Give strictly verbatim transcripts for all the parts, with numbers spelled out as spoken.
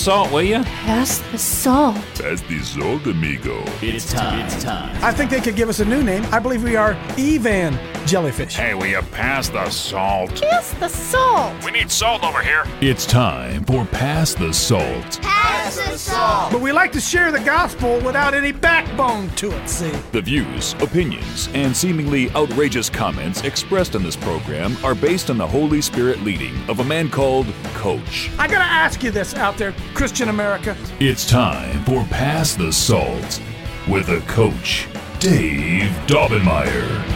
salt, will you? Pass the salt. Pass the salt, amigo. It's time. It's time. I think they could give us a new name. I believe we are Evan Jellyfish. Hey, will you pass the salt? Pass the salt. We need salt over here. It's time for Pass the Salt. Pass the salt. But we like to share the gospel without any backbone to it, see? The views, opinions, and seemingly outrageous comments expressed in this program are based on the Holy Spirit leading of a man called Coach. I gotta ask you this out there, Christian America. It's time for Pass the Salt with a coach, Dave Daubenmire.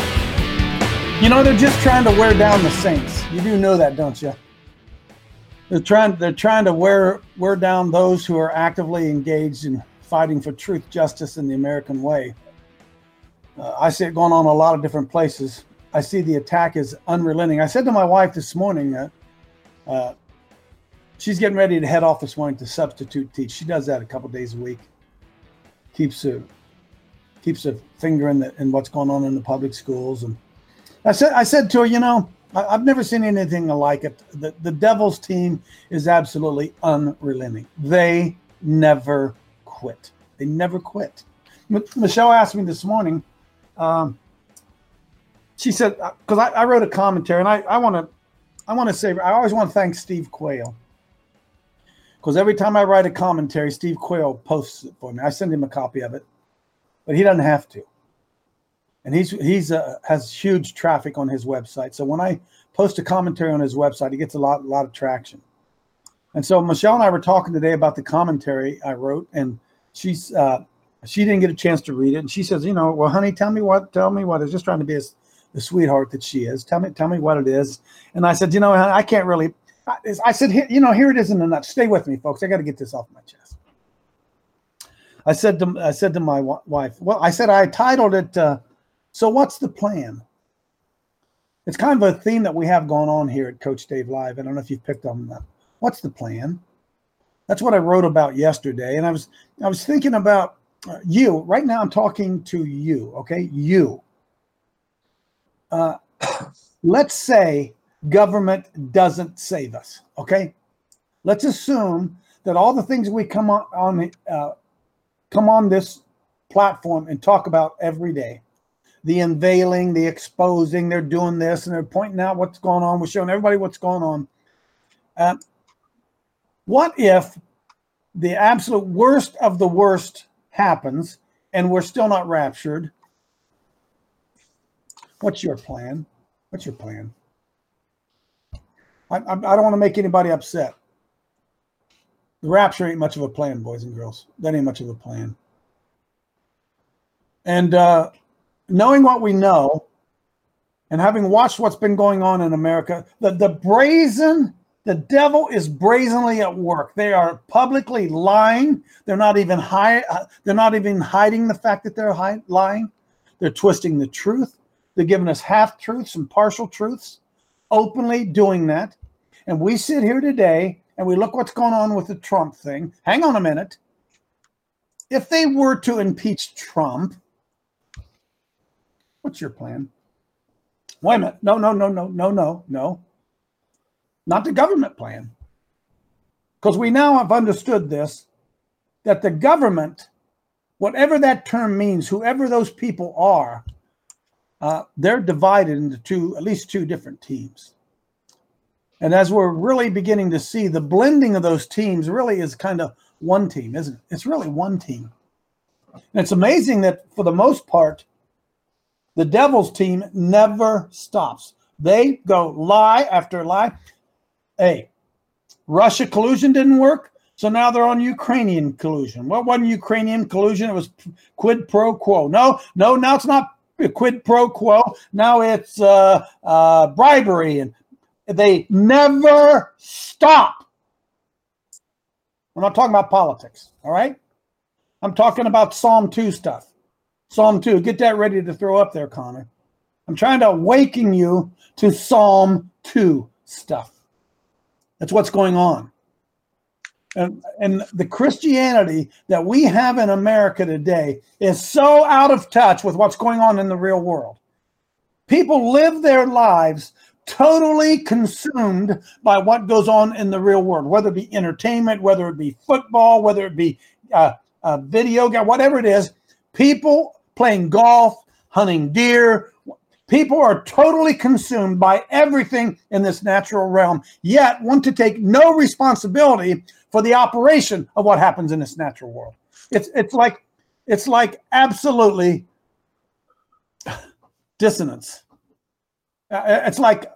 You know, they're just trying to wear down the saints. You do know that, don't you? They're trying they're trying to wear wear down those who are actively engaged in fighting for truth, justice, and the American way. Uh, I see it going on in a lot of different places. I see the attack is unrelenting. I said to my wife this morning that uh, she's getting ready to head off this morning to substitute teach. She does that a couple days a week. Keeps a keeps a finger in the in what's going on in the public schools. And I said I said to her, you know, I, I've never seen anything like it. The the Devils team is absolutely unrelenting. They never quit. They never quit. M- Michelle asked me this morning. Um, she said, because I, I wrote a commentary, and I I want to I want to say I always want to thank Steve Quayle. Because every time I write a commentary, Steve Quayle posts it for me. I send him a copy of it, but he doesn't have to. And he's he's uh, has huge traffic on his website. So when I post a commentary on his website, he gets a lot, a lot of traction. And so Michelle and I were talking today about the commentary I wrote, and she's uh, she didn't get a chance to read it. And she says, you know, well, honey, tell me what, tell me what. I was just trying to be a, the sweetheart that she is. Tell me, tell me what it is. And I said, you know, I can't really. I, I said, here, you know, here it is in a nutshell. Stay with me, folks. I got to get this off my chest. I said to I said to my w- wife, well, I said I titled it. Uh, So what's the plan? It's kind of a theme that we have going on here at Coach Dave Live. I don't know if you've picked on that. What's the plan? That's what I wrote about yesterday. And I was I was thinking about uh, you. Right now I'm talking to you, okay? You. Uh, let's say government doesn't save us, okay? Let's assume that all the things we come on, on uh, come on this platform and talk about every day, the unveiling, the exposing, they're doing this, and they're pointing out what's going on. We're showing everybody what's going on. Uh, what if the absolute worst of the worst happens and we're still not raptured? What's your plan? What's your plan? I, I, I don't want to make anybody upset. The rapture ain't much of a plan, boys and girls. That ain't much of a plan. And, uh, knowing what we know and having watched what's been going on in America, the, the brazen, the devil is brazenly at work. They are publicly lying. They're not even hide, uh, they're not even hiding the fact that they're hi- lying. They're twisting the truth. They're giving us half truths and partial truths, openly doing that. And we sit here today and we look what's going on with the Trump thing. Hang on a minute. If they were to impeach Trump, what's your plan? Wait a minute. No, no, no, no, no, no, no. Not the government plan. Because we now have understood this, that the government, whatever that term means, whoever those people are, uh, they're divided into two, at least two different teams. And as we're really beginning to see, the blending of those teams really is kind of one team, isn't it? It's really one team. And it's amazing that for the most part, the Devils team never stops. They go lie after lie. Hey, Russia collusion didn't work, so now they're on Ukrainian collusion. What wasn't Ukrainian collusion? It was quid pro quo. No, no, now it's not quid pro quo. Now it's uh, uh, bribery, and they never stop. We're not talking about politics, all right? I'm talking about Psalm two stuff. Psalm two, get that ready to throw up there, Connor. I'm trying to awaken you to Psalm two stuff. That's what's going on. And, and the Christianity that we have in America today is so out of touch with what's going on in the real world. People live their lives totally consumed by what goes on in the real world, whether it be entertainment, whether it be football, whether it be uh, uh, video game, whatever it is. People playing golf, hunting deer. People are totally consumed by everything in this natural realm, yet want to take no responsibility for the operation of what happens in this natural world. It's it's like it's like absolutely dissonance. Uh, It's like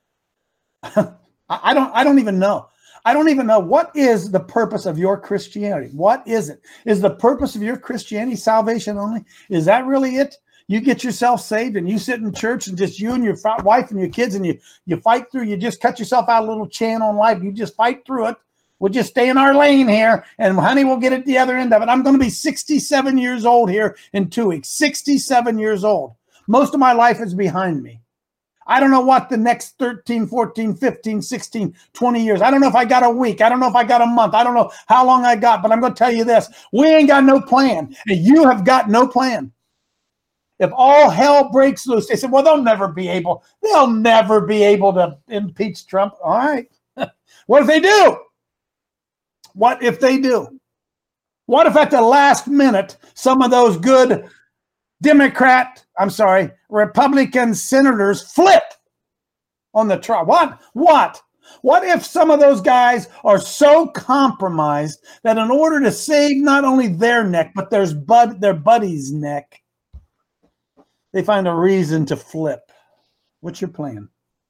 I don't I don't even know. I don't even know what is the purpose of your Christianity. What is it? Is the purpose of your Christianity salvation only? Is that really it? You get yourself saved and you sit in church and just you and your wife and your kids and you you fight through. You just cut yourself out a little channel in life. You just fight through it. We'll just stay in our lane here, and honey, we'll get at the other end of it. I'm going to be sixty-seven years old here in two weeks. sixty-seven years old. Most of my life is behind me. I don't know what the next thirteen, fourteen, fifteen, sixteen, twenty years. I don't know if I got a week. I don't know if I got a month. I don't know how long I got, but I'm going to tell you this. We ain't got no plan, and you have got no plan. If all hell breaks loose, they said, well, they'll never be able, they'll never be able to impeach Trump. All right. What if they do? What if they do? What if at the last minute, some of those good Democrat, I'm sorry, Republican senators flip on the trial? What? What? What if some of those guys are so compromised that in order to save not only their neck, but there's bud, their buddy's neck, they find a reason to flip? What's your plan?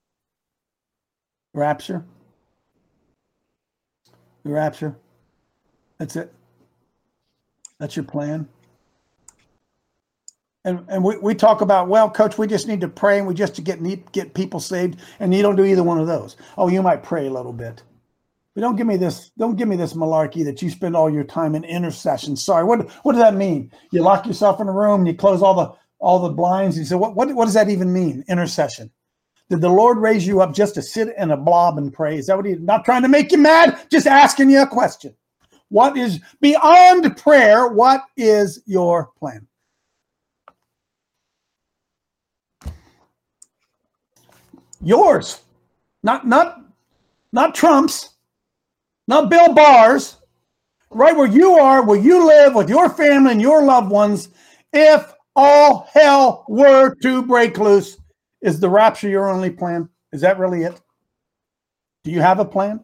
Rapture? The rapture? That's it? That's your plan? And and we, we talk about, well, coach, we just need to pray and we just to get need, get people saved, and you don't do either one of those. Oh, you might pray a little bit. But don't give me this, don't give me this malarkey that you spend all your time in intercession. Sorry, what what does that mean? You lock yourself in a room, you close all the all the blinds, and you say, what, what, what does that even mean? Intercession. Did the Lord raise you up just to sit in a blob and pray? Is that what he, not trying to make you mad, just asking you a question. What is, beyond prayer, what is your plan? Yours. Not, not, not Trump's, not Bill Barr's, right where you are, where you live with your family and your loved ones. If all hell were to break loose, is the rapture your only plan? Is that really it? Do you have a plan?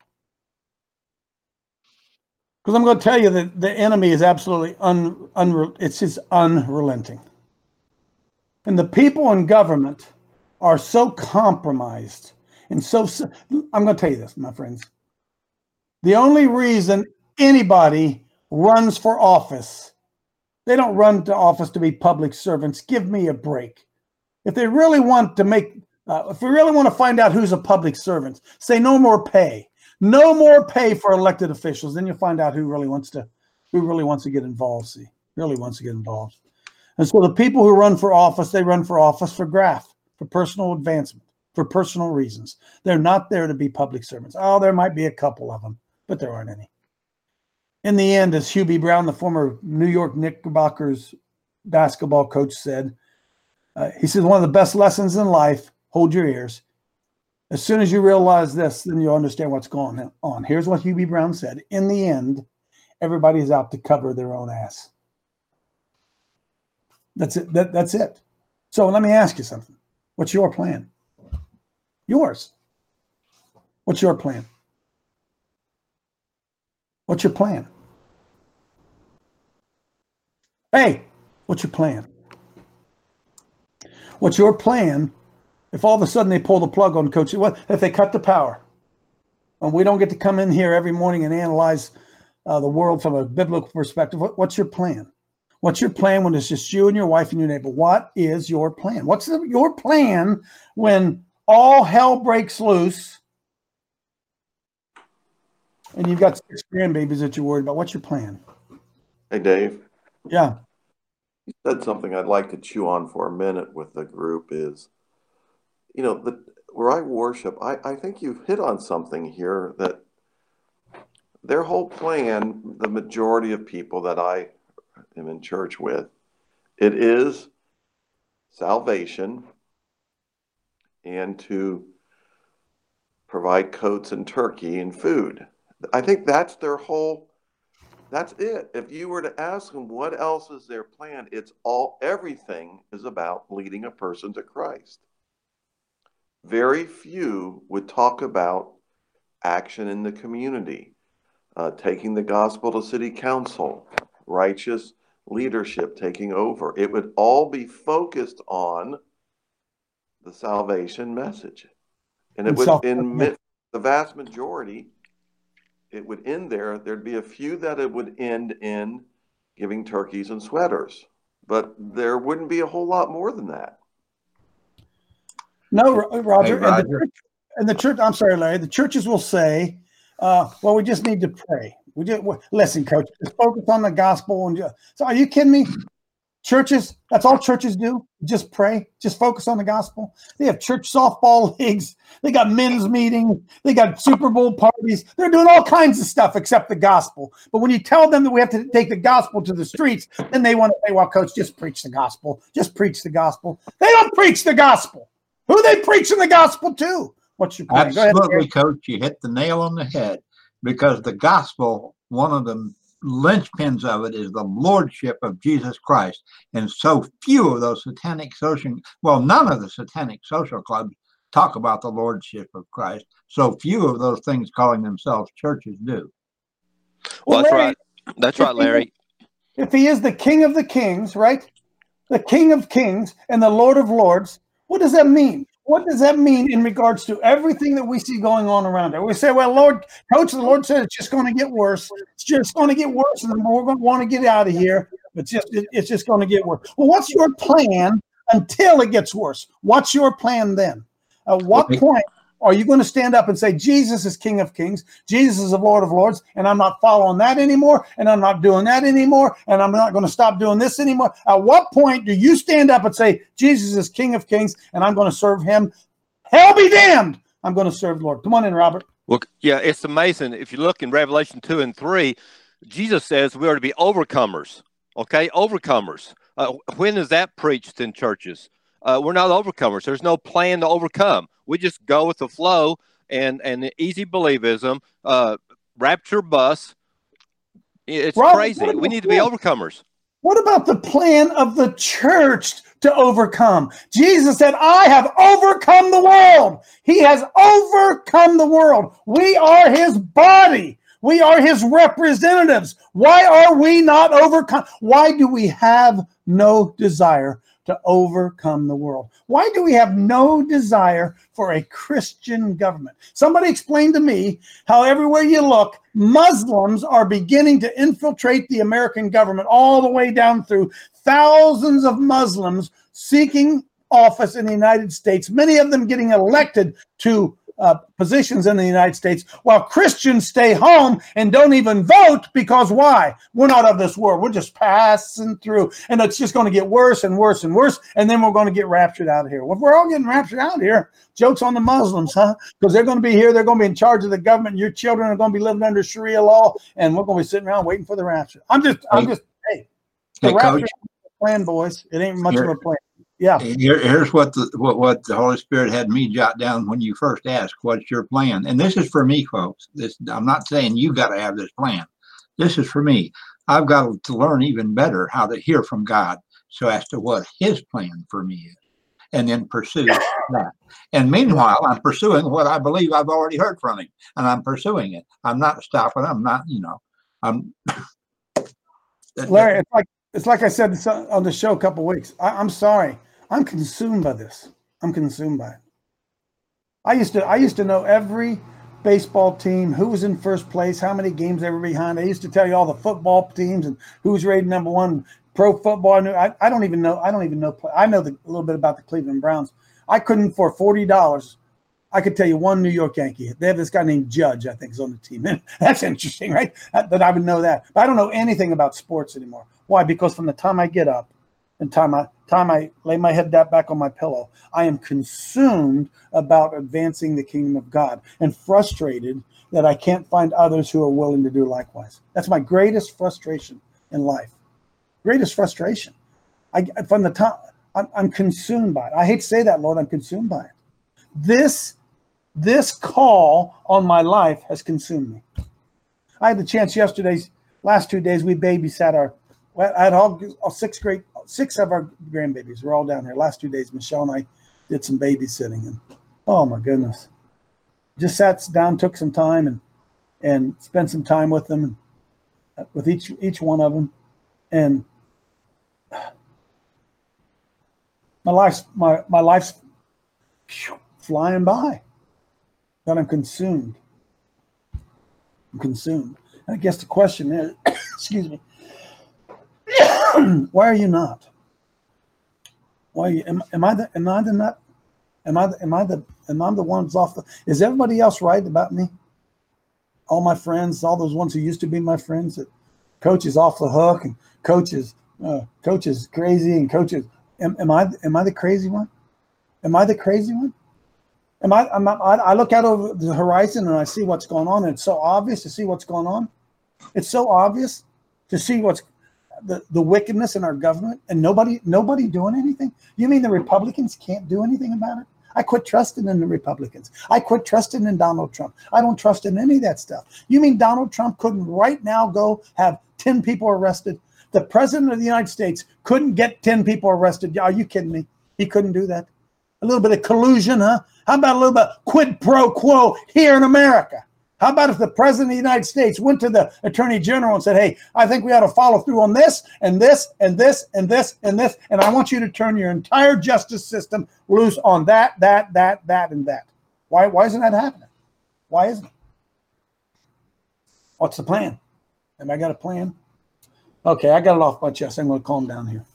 Because I'm going to tell you that the enemy is absolutely un, un it's just unrelenting. And the people in government are so compromised and so, I'm going to tell you this, my friends. The only reason anybody runs for office, they don't run to office to be public servants. Give me a break. If they really want to make, uh, if we really want to find out who's a public servant, say no more pay, no more pay for elected officials. Then you'll find out who really wants to, who really wants to get involved. See, really wants to get involved. And so the people who run for office, they run for office for graft, for personal advancement, for personal reasons. They're not there to be public servants. Oh, there might be a couple of them, but there aren't any. In the end, as Hubie B. Brown, the former New York Knickerbockers basketball coach, said, uh, he says, one of the best lessons in life, hold your ears. As soon as you realize this, then you'll understand what's going on. Here's what Hubie Brown said. In the end, everybody's out to cover their own ass. That's it. That, that's it. So let me ask you something. What's your plan? Yours. What's your plan? What's your plan? Hey, what's your plan? What's your plan if all of a sudden they pull the plug on Coach? What if they cut the power? And we don't get to come in here every morning and analyze uh, the world from a biblical perspective. What, what's your plan? What's your plan when it's just you and your wife and your neighbor? What is your plan? What's the, your plan when all hell breaks loose and you've got six grandbabies that you're worried about? What's your plan? Hey, Dave. Yeah. You said something I'd like to chew on for a minute with the group is, you know, the, where I worship, I, I think you've hit on something here that their whole plan, the majority of people that I am in church with, it is salvation and to provide coats and turkey and food. I think that's their whole, that's it. If you were to ask them what else is their plan, it's all, everything is about leading a person to Christ. Very few would talk about action in the community, uh, taking the gospel to city council, righteous leadership taking over. It would all be focused on the salvation message. And it would, in mi- the vast majority, it would end there. There'd be a few that it would end in giving turkeys and sweaters, but there wouldn't be a whole lot more than that. No, Roger. Hey, Roger. And, the church, and the church, I'm sorry, Larry, the churches will say, uh, well, we just need to pray. We just listen, coach, just focus on the gospel. And just, so are you kidding me? Churches, that's all churches do. Just pray, just focus on the gospel. They have church softball leagues. They got men's meetings. They got Super Bowl parties. They're doing all kinds of stuff except the gospel. But when you tell them that we have to take the gospel to the streets, then they want to say, well, coach, just preach the gospel. Just preach the gospel. They don't preach the gospel. Who are they preaching the gospel to? What's your point? Absolutely, coach. You hit the nail on the head, because the gospel, one of the linchpins of it is the lordship of Jesus Christ. And so few of those satanic social, well, none of the satanic social clubs talk about the lordship of Christ. So few of those things calling themselves churches do. Well, Well, that's Larry, right. That's right, Larry. If he is the King of the Kings, right? The King of Kings and the Lord of Lords, what does that mean? What does that mean in regards to everything that we see going on around it? We say, well, Lord, coach, the Lord said it's just going to get worse. It's just going to get worse, and we're going to want to get out of here. It's just, it's just going to get worse. Well, what's your plan until it gets worse? What's your plan then? At what Okay. point are you going to stand up and say, Jesus is King of Kings, Jesus is the Lord of Lords, and I'm not following that anymore, and I'm not doing that anymore, and I'm not going to stop doing this anymore? At what point do you stand up and say, Jesus is King of Kings, and I'm going to serve him? Hell be damned! I'm going to serve the Lord. Come on in, Robert. Well, yeah, it's amazing. If you look in Revelation two and three, Jesus says we are to be overcomers. Okay, overcomers. Uh, when is that preached in churches? Uh, we're not overcomers. There's no plan to overcome. We just go with the flow and and easy believism, uh, rapture bus. It's Robert, crazy. what We need to be overcomers. What about the plan of the church to overcome? Jesus said, I have overcome the world. He has overcome the world. We are his body. We are his representatives. Why are we not overcome? Why do we have no desire to overcome the world? Why do we have no desire for a Christian government? Somebody explain to me how everywhere you look, Muslims are beginning to infiltrate the American government all the way down through thousands of Muslims seeking office in the United States, many of them getting elected to uh, positions in the United States, while Christians stay home and don't even vote because why? We're not of this world. We're just passing through, and it's just going to get worse and worse and worse, and then we're going to get raptured out of here. Well, if we're all getting raptured out of here, joke's on the Muslims, huh? Because they're going to be here. They're going to be in charge of the government. Your children are going to be living under Sharia law, and we're going to be sitting around waiting for the rapture. I'm just, I'm just, hey, the Hey, rapture Coach. is a plan, boys. It ain't much Here- of a plan. Yeah. Here, here's what the what, what the Holy Spirit had me jot down when you first asked, what's your plan? And this is for me, folks. This I'm not saying you got to have this plan. This is for me. I've got to learn even better how to hear from God so as to what his plan for me is, and then pursue that. And meanwhile, I'm pursuing what I believe I've already heard from him, and I'm pursuing it. I'm not stopping. I'm not, you know, I'm. Larry, it's like it's like I said this on the show a couple of weeks. I, I'm sorry. I'm consumed by this. I'm consumed by it. I used to I used to know every baseball team, who was in first place, how many games they were behind. I used to tell you all the football teams and who's rated number one. Pro football. I, knew, I, I don't even know. I don't even know. I know the, a little bit about the Cleveland Browns. I couldn't for forty dollars. I could tell you one New York Yankee. They have this guy named Judge, I think, is on the team. That's interesting, right? That I would know that. But I don't know anything about sports anymore. Why? Because from the time I get up and time I time I lay my head back on my pillow, I am consumed about advancing the kingdom of God and frustrated that I can't find others who are willing to do likewise. That's my greatest frustration in life. Greatest frustration. I from the time I'm, I'm consumed by it. I hate to say that, Lord. I'm consumed by it. this, this call on my life has consumed me. I had the chance yesterday's last two days. We babysat our. I had all, all six great six of our grandbabies. We're all down here. Last two days, Michelle and I did some babysitting, and oh my goodness, just sat down, took some time, and and spent some time with them, and with each each one of them, and my life's my my life's flying by. That I'm consumed. I'm consumed. And I guess the question is, excuse me, why are you not? Why are you, am, am I the am I the nut? Am I the, am I the am I the ones off the? Is everybody else right about me? All my friends, all those ones who used to be my friends, that coach is off the hook and coach is uh, coach is crazy and coach is. Am, am I am I the crazy one? Am I the crazy one? Am I, I'm not, I, I look out over the horizon and I see what's going on, and it's so obvious to see what's going on. It's so obvious to see what's the, the wickedness in our government, and nobody nobody doing anything. You mean the Republicans can't do anything about it? I quit trusting in the Republicans. I quit trusting in Donald Trump. I don't trust in any of that stuff. You mean Donald Trump couldn't right now go have ten people arrested? The president of the United States couldn't get ten people arrested. Are you kidding me? He couldn't do that. A little bit of collusion, huh? How about a little bit quid pro quo here in America? How about if the president of the United States went to the attorney general and said, hey, I think we ought to follow through on this and this and this and this and this, and I want you to turn your entire justice system loose on that, that, that, that, and that. Why, why isn't that happening? Why isn't it? What's the plan? Have I got a plan? Okay, I got it off my chest. I'm going to calm down here.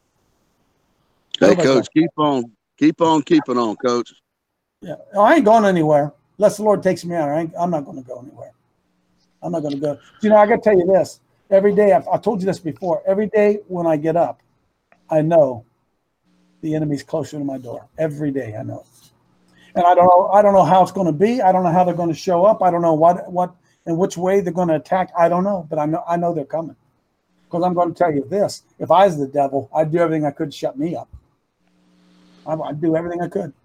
Hey, Coach, keep on, keep on keeping on, Coach. Yeah, I ain't going anywhere unless the Lord takes me out. I ain't, I'm not going to go anywhere. I'm not going to go. You know, I got to tell you this. Every day, I've, I told you this before. Every day when I get up, I know the enemy's closer to my door. Every day, I know it. And I don't know. I don't know how it's going to be. I don't know how they're going to show up. I don't know what what in which way they're going to attack. I don't know, but I know I know they're coming. Because I'm going to tell you this: if I was the devil, I'd do everything I could to shut me up. I'd do everything I could.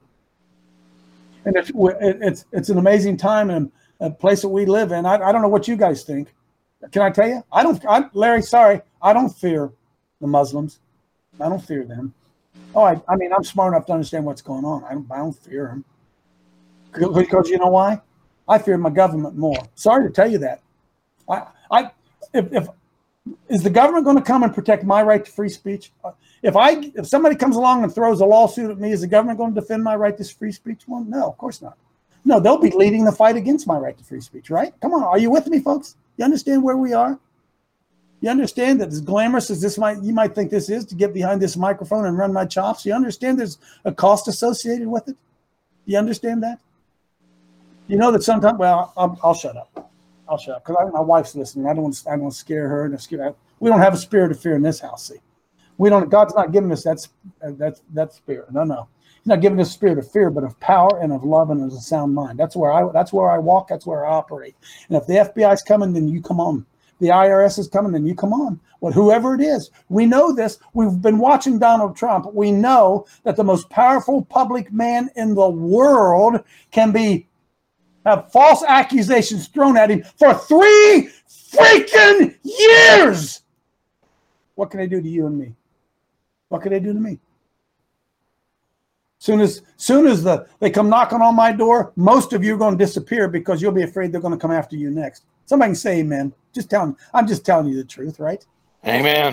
And it's it's it's an amazing time and a place that we live in. I, I don't know what you guys think. Can I tell you? I don't. I, Larry, sorry, I don't fear the Muslims. I don't fear them. Oh, I, I mean, I'm smart enough to understand what's going on. I don't. I don't fear them. Because you know why? I fear my government more. Sorry to tell you that. I I if if is the government going to come and protect my right to free speech? If I if somebody comes along and throws a lawsuit at me, is the government going to defend my right to free speech? Well, no, of course not. No, they'll be leading the fight against my right to free speech, right? Come on, are you with me, folks? You understand where we are? You understand that as glamorous as this might you might think this is to get behind this microphone and run my chops? You understand there's a cost associated with it? You understand that? You know that sometimes. Well, I'll, I'll shut up. I'll shut up because my wife's listening. I don't want to. I don't want to scare her. And scare, we don't have a spirit of fear in this house. See, we don't. God's not giving us that. That that spirit. No, no. He's not giving us a spirit of fear, but of power and of love and of a sound mind. That's where I. That's where I walk. That's where I operate. And if the F B I is coming, then you come on. The I R S is coming, then you come on. Well, whoever it is, we know this. We've been watching Donald Trump. We know that the most powerful public man in the world can be. Have false accusations thrown at him for three freaking years. What can they do to you and me? What can they do to me? Soon as soon as the they come knocking on my door, most of you are going to disappear because you'll be afraid they're going to come after you next. Somebody can say amen. Just telling, I'm just telling you the truth, right? Amen.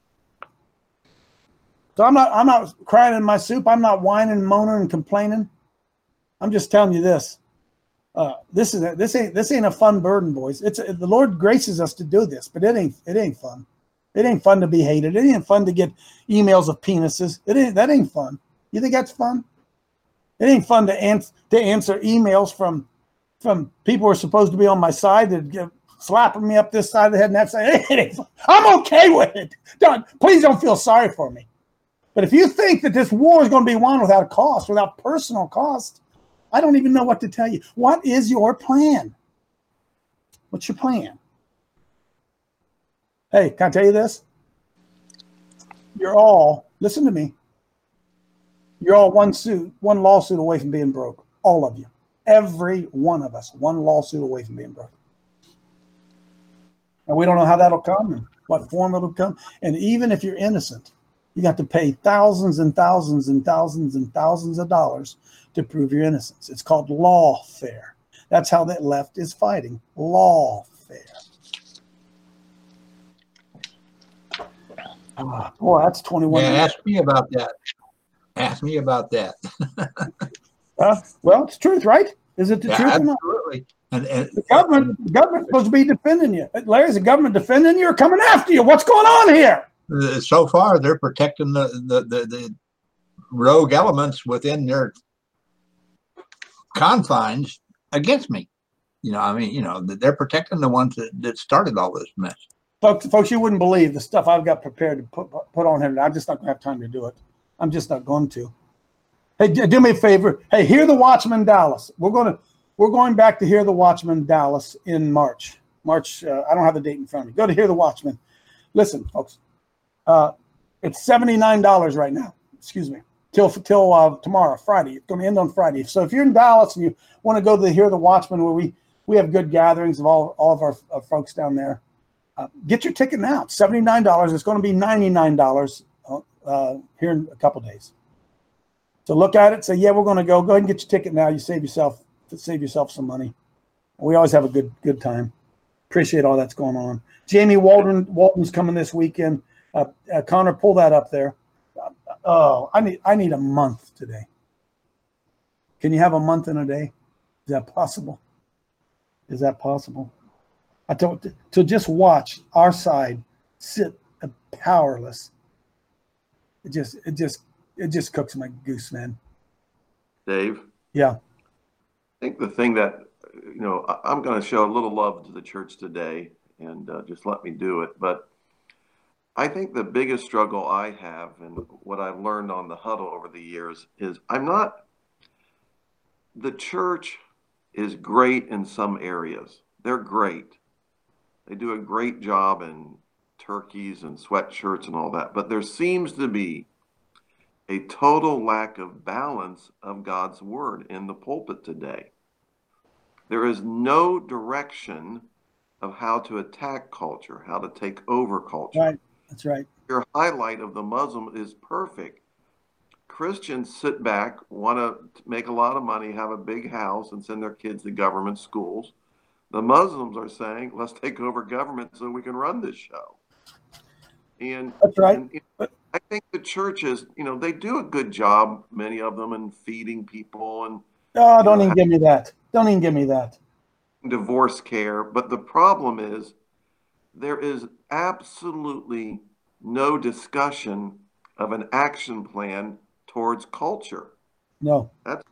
So I'm not I'm not crying in my soup. I'm not whining and moaning and complaining. I'm just telling you this. Uh, this is a, this ain't this ain't a fun burden, boys. It's a, the Lord graces us to do this, but it ain't it ain't fun. It ain't fun to be hated. It ain't fun to get emails of penises. It ain't that ain't fun. You think that's fun? It ain't fun to answer to answer emails from from people who are supposed to be on my side that give, slapping me up this side of the head and that side. It ain't fun. I'm okay with it. Don't please don't feel sorry for me. But if you think that this war is going to be won without cost, without personal cost. I don't even know what to tell you. What is your plan? What's your plan? Hey, can I tell you this? You're all, listen to me. You're all one suit, one lawsuit away from being broke. All of you. Every one of us. One lawsuit away from being broken. And we don't know how that'll come and what form it'll come. And even if you're innocent, you got to pay thousands and thousands and thousands and thousands of dollars to prove your innocence. It's called lawfare. That's how that left is fighting. Lawfare. Oh, boy, that's twenty-one. Yeah, ask me about that. Ask me about that. uh, well, it's truth, right? Is it the yeah, truth absolutely. or not? And, and the government, the government's supposed to be defending you. Larry, is the government defending you or coming after you? What's going on here? So far, they're protecting the, the, the, the rogue elements within their confines against me. You know, I mean, you know, they're protecting the ones that, that started all this mess. Folks, folks, you wouldn't believe the stuff I've got prepared to put put on here. I'm just not going to have time to do it. I'm just not going to. Hey, do me a favor. Hey, Hear the Watchman Dallas. We're going to we're going back to Hear the Watchman Dallas in March. March. Uh, I don't have the date in front of me. Go to Hear the Watchman. Listen, folks. Uh, it's seventy-nine dollars right now. Excuse me. Till till uh, tomorrow, Friday. It's going to end on Friday. So if you're in Dallas and you want to go to the Hear the Watchman, where we we have good gatherings of all all of our, our folks down there. Uh, get your ticket now. It's seventy-nine dollars. It's going to be ninety-nine dollars uh, here in a couple days. So look at it. Say, yeah, we're going to go. Go ahead and get your ticket now. You save yourself save yourself some money. We always have a good good time. Appreciate all that's going on. Jamie Walton Walton's coming this weekend. Uh, uh, Connor, pull that up there. Uh, oh, I need I need a month today. Can you have a month in a day? Is that possible? Is that possible? I told to, to just watch our side sit uh, powerless. It just, it just, it just cooks my goose, man. Dave. Yeah. I think the thing that, you know, I, I'm going to show a little love to the church today, and uh, just let me do it. But I think the biggest struggle I have, and what I've learned on the huddle over the years, is I'm not. The church is great in some areas. They're great. They do a great job in turkeys and sweatshirts and all that. But there seems to be a total lack of balance of God's word in the pulpit today. There is no direction of how to attack culture, how to take over culture. Right. That's right. Your highlight of the Muslim is perfect. Christians sit back, want to make a lot of money, have a big house, and send their kids to government schools. The Muslims are saying, let's take over government so we can run this show. And that's right. And, you know, I think the churches, you know, they do a good job, many of them, in feeding people and. Oh, don't know, even give me that. Don't even give me that. Divorce care. But the problem is there is absolutely no discussion of an action plan towards culture. No. That's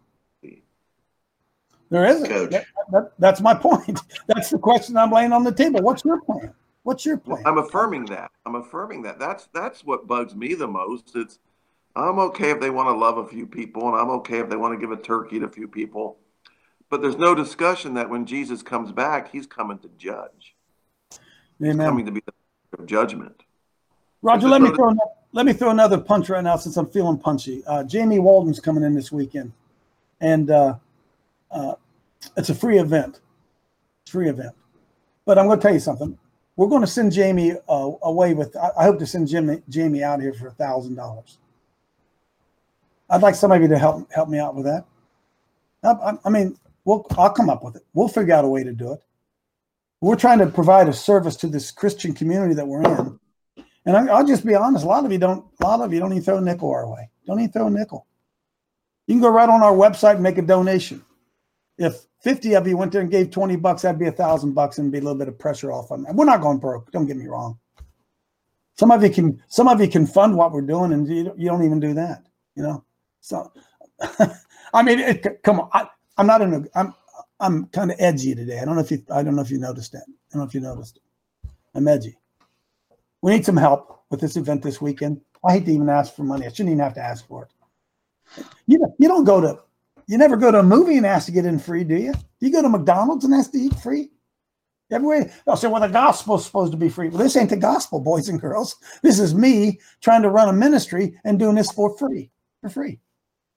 There isn't. That, that, that's my point. That's the question I'm laying on the table. What's your plan? What's your plan? I'm affirming that. I'm affirming that. That's that's what bugs me the most. It's I'm okay if they want to love a few people, and I'm okay if they want to give a turkey to a few people. But there's no discussion that when Jesus comes back, he's coming to judge. Amen. He's coming to be the judgment. Roger, let me throw let me throw another punch right now since I'm feeling punchy. Uh, Jamie Walton's coming in this weekend, and uh, uh, it's a free event. It's a free event. But I'm going to tell you something. We're going to send Jamie uh, away with. I, I hope to send Jimmy, Jamie out here for a thousand dollars. I'd like some of you to help help me out with that. I, I, I mean, we'll I'll come up with it. We'll figure out a way to do it. We're trying to provide a service to this Christian community that we're in. And I, I'll just be honest, a lot of you don't, a lot of you don't even throw a nickel our way. Don't even throw a nickel. You can go right on our website and make a donation. If fifty of you went there and gave twenty bucks, that'd be a thousand bucks and be a little bit of pressure off on them. We're not going broke. Don't get me wrong. Some of you can, some of you can fund what we're doing, and you, you don't even do that. You know, so I mean, it, come on. I, I'm not in a. I'm I'm kind of edgy today. I don't know if you. I don't know if you noticed that. I don't know if you noticed it. I'm edgy. We need some help with this event this weekend. I hate to even ask for money. I shouldn't even have to ask for it. You know, you don't go to, you never go to a movie and ask to get in free, do you? You go to McDonald's and ask to eat free? Everywhere. They'll say, well, the gospel's supposed to be free. Well, this ain't the gospel, boys and girls. This is me trying to run a ministry and doing this for free, for free.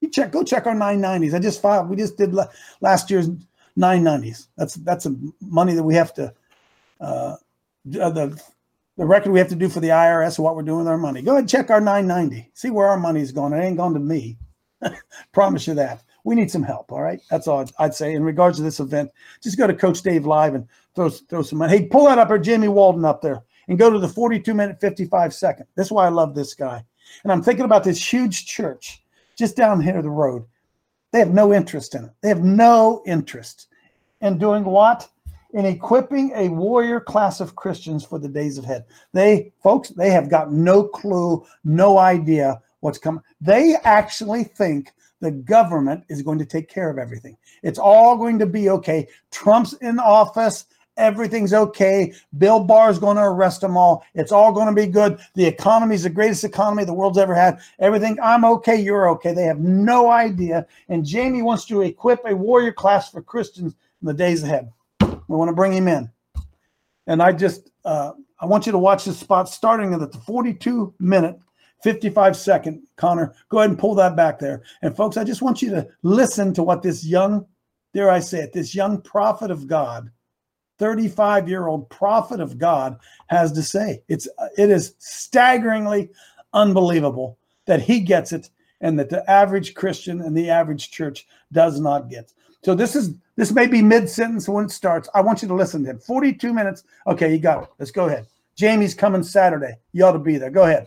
You check, go check our nine nineties. I just filed. We just did last year's nine nineties. That's that's a money that we have to uh, the the record we have to do for the I R S of what we're doing with our money. Go ahead and check our nine ninety. See where our money's going. It ain't gone to me. Promise you that. We need some help. All right. That's all I'd say in regards to this event. Just go to Coach Dave Live and throw throw some money. Hey, pull that up, or Jamie Walden up there, and go to the forty-two minute fifty-five second. That's why I love this guy. And I'm thinking about this huge church just down here the road. They have no interest in it. They have no interest in doing what? In equipping a warrior class of Christians for the days ahead. They, folks, they have got no clue, no idea what's coming. They actually think the government is going to take care of everything. It's all going to be okay. Trump's in office. Everything's okay. Bill Barr's going to arrest them all. It's all going to be good. The economy is the greatest economy the world's ever had. Everything, I'm okay, you're okay. They have no idea. And Jamie wants to equip a warrior class for Christians in the days ahead. We want to bring him in. And I just, uh, I want you to watch this spot starting at the forty-two minute, fifty-five second. Connor, go ahead and pull that back there. And folks, I just want you to listen to what this young, dare I say it, this young prophet of God, thirty-five-year-old prophet of God has to say. It's it is staggeringly unbelievable that he gets it and that the average Christian and the average church does not get. So this is this may be mid-sentence when it starts. I want you to listen to him. forty-two minutes. Okay, you got it. Let's go ahead. Jamie's coming Saturday. You ought to be there. Go ahead.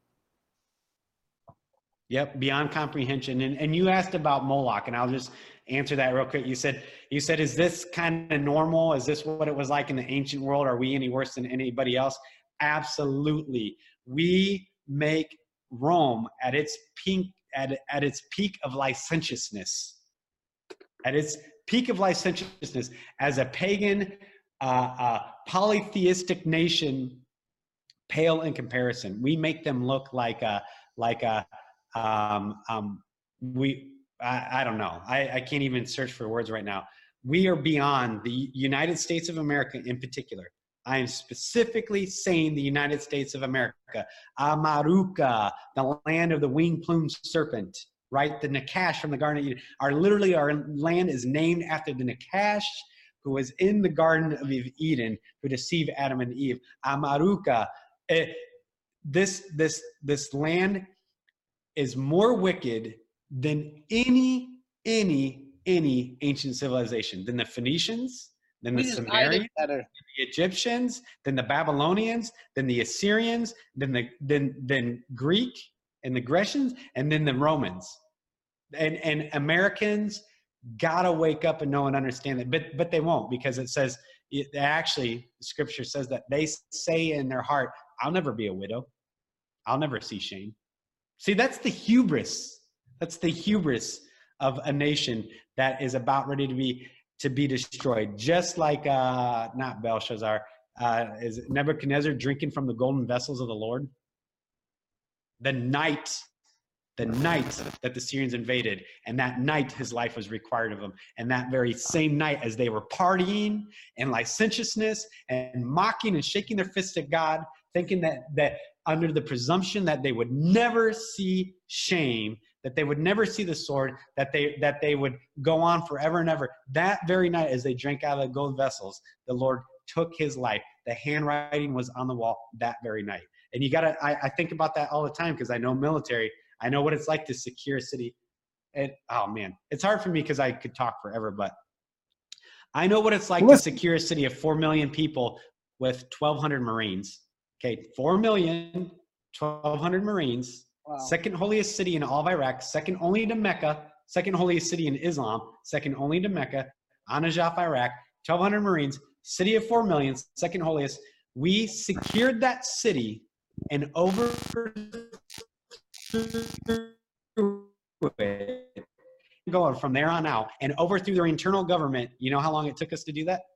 Yep, beyond comprehension. And and you asked about Moloch, and I'll just answer that real quick. You said, you said, is this kind of normal? Is this what it was like in the ancient world? Are we any worse than anybody else? Absolutely. We make Rome at its peak, at, at its peak of licentiousness, at its peak of licentiousness as a pagan, uh, uh, polytheistic nation, pale in comparison. We make them look like a, like a, um, um, we, I, I don't know. I, I can't even search for words right now. We are beyond the United States of America in particular. I am specifically saying the United States of America. Amaruka, the land of the wing-plumed serpent, right? The Nakash from the Garden of Eden. Our, literally, our land is named after the Nakash who was in the Garden of Eden who deceived Adam and Eve. Amaruka. It, this, this, this land is more wicked than any, any, any ancient civilization, than the Phoenicians, than the Sumerians, than the Egyptians, than the Babylonians, than the Assyrians, than the than than Greek and the Grecians, and then the Romans. And and Americans gotta wake up and know and understand that, but but they won't, because it says it actually Scripture says that they say in their heart, "I'll never be a widow. I'll never see shame." See, that's the hubris. That's the hubris of a nation that is about ready to be to be destroyed. Just like uh, not Belshazzar, uh, is Nebuchadnezzar drinking from the golden vessels of the Lord? The night, the night that the Syrians invaded, and that night his life was required of him. And that very same night, as they were partying and licentiousness and mocking and shaking their fists at God, thinking that that under the presumption that they would never see shame, that they would never see the sword, that they that they would go on forever and ever. That very night, as they drank out of the gold vessels, the Lord took his life. The handwriting was on the wall that very night. And you gotta, I, I think about that all the time, because I know military. I know what it's like to secure a city. And oh man, it's hard for me because I could talk forever, but I know what it's like to secure a city of four million people with twelve hundred Marines. Okay, four million, twelve hundred Marines. Wow. Second holiest city in all of Iraq, second only to Mecca, second holiest city in Islam, second only to Mecca, An-Najaf, Iraq, twelve hundred Marines, city of four million, second holiest. We secured that city and over going from there on out and overthrew their internal government. You know how long it took us to do that?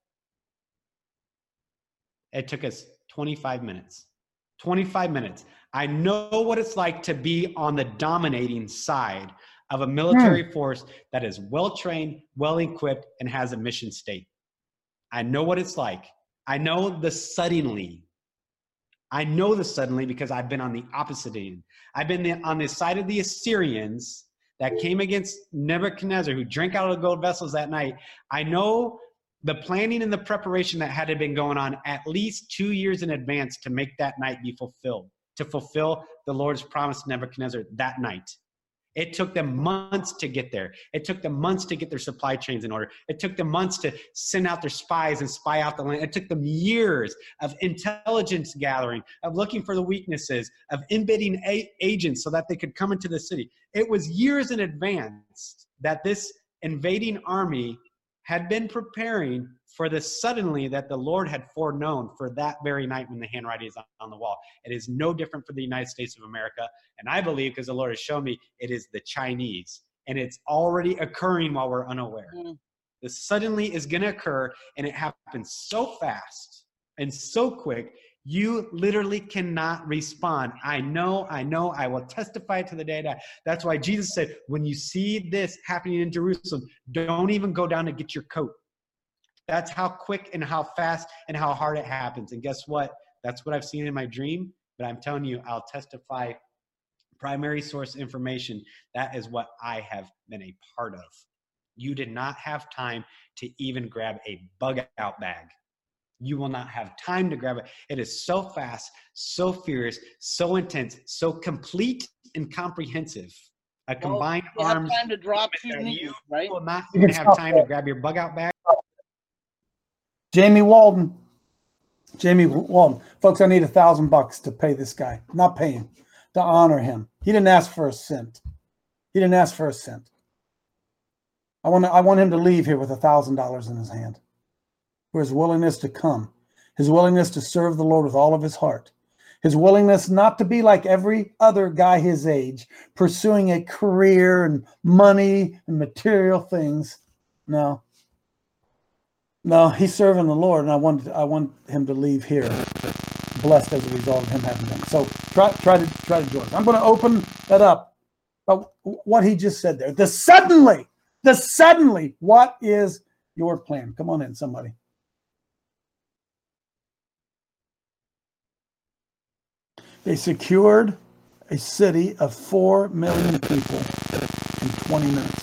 It took us twenty-five minutes. twenty-five minutes. I know what it's like to be on the dominating side of a military mm. force that is well-trained, well-equipped, and has a mission state. I know what it's like. I know the suddenly. I know the suddenly because I've been on the opposite end. I've been on the side of the Assyrians that came against Nebuchadnezzar, who drank out of the gold vessels that night, I know the planning and the preparation that had been going on at least two years in advance to make that night be fulfilled, to fulfill the Lord's promise to Nebuchadnezzar that night. It took them months to get there. It took them months to get their supply chains in order. It took them months to send out their spies and spy out the land. It took them years of intelligence gathering, of looking for the weaknesses, of embedding a- agents so that they could come into the city. It was years in advance that this invading army had been preparing for the suddenly that the Lord had foreknown for that very night when the handwriting is on the wall. It is no different for the United States of America. And I believe, because the Lord has shown me, it is the Chinese. And it's already occurring while we're unaware. Mm. The suddenly is going to occur, and it happens so fast and so quick, you literally cannot respond. I know, I know, I will testify to the day that. That's why Jesus said, when you see this happening in Jerusalem, don't even go down to get your coat. That's how quick and how fast and how hard it happens. And guess what? That's what I've seen in my dream. But I'm telling you, I'll testify primary source information. That is what I have been a part of. You did not have time to even grab a bug out bag. You will not have time to grab it. It is so fast, so furious, so intense, so complete and comprehensive. A combined well, you arms. have time to drop two knees, you right? will not even have time to grab your bug out bag. Jamie Walden. Jamie Walden. Folks, I need a thousand bucks to pay this guy. Not pay him, to honor him. He didn't ask for a cent. He didn't ask for a cent. I want to, I want him to leave here with a thousand dollars in his hand. For his willingness to come, his willingness to serve the Lord with all of his heart, his willingness not to be like every other guy his age, pursuing a career and money and material things. No. No, he's serving the Lord, and I want I want him to leave here blessed as a result of him having done. So try try to try to join us. I'm going to open that up. But what he just said there, the suddenly, the suddenly, what is your plan? Come on in, somebody. They secured a city of four million people in twenty minutes.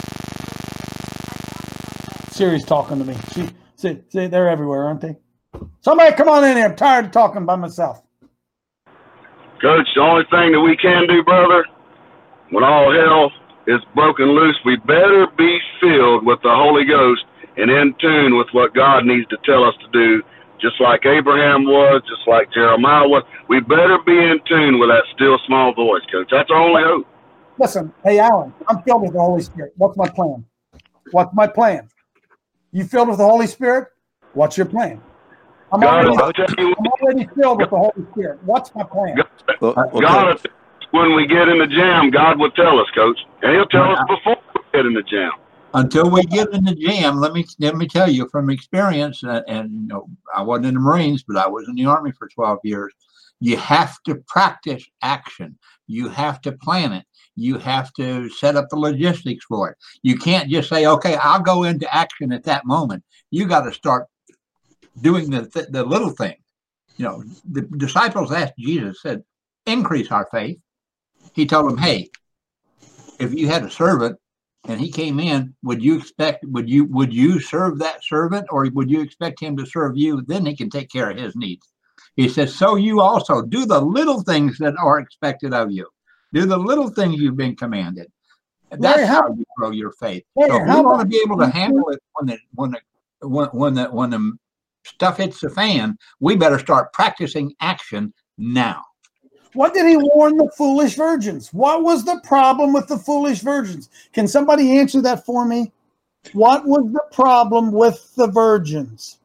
Siri's talking to me. See, see, see, they're everywhere, aren't they? Somebody come on in here. I'm tired of talking by myself. Coach, the only thing that we can do, brother, when all hell is broken loose, we better be filled with the Holy Ghost and in tune with what God needs to tell us to do, just like Abraham was, just like Jeremiah was. We better be in tune with that still small voice, Coach. That's our only hope. Listen, hey, Alan, I'm filled with the Holy Spirit. What's my plan? What's my plan? You filled with the Holy Spirit? What's your plan? I'm, God, already, I'm already filled with the Holy Spirit. What's my plan? God, well, God when we get in the jam, God will tell us, Coach. And he'll tell us before we get in the jam. Until we get in the jam, let me let me tell you from experience, uh, and you know, I wasn't in the Marines, but I was in the Army for twelve years. You have to practice action. You have to plan it. You have to set up the logistics for it. You can't just say, okay, I'll go into action at that moment. You got to start doing the, th- the little thing. You know, the disciples asked Jesus, said, increase our faith. He told them, hey, if you had a servant and he came in, would you expect, would you, would you serve that servant, or would you expect him to serve you? Then he can take care of his needs. He says, so you also do the little things that are expected of you. Do the little things you've been commanded. That's Larry, how, how you grow your faith. Larry, so if you want to be able to handle it when the when the when, when the when the stuff hits the fan, we better start practicing action now. What did he warn the foolish virgins? What was the problem with the foolish virgins? Can somebody answer that for me? What was the problem with the virgins?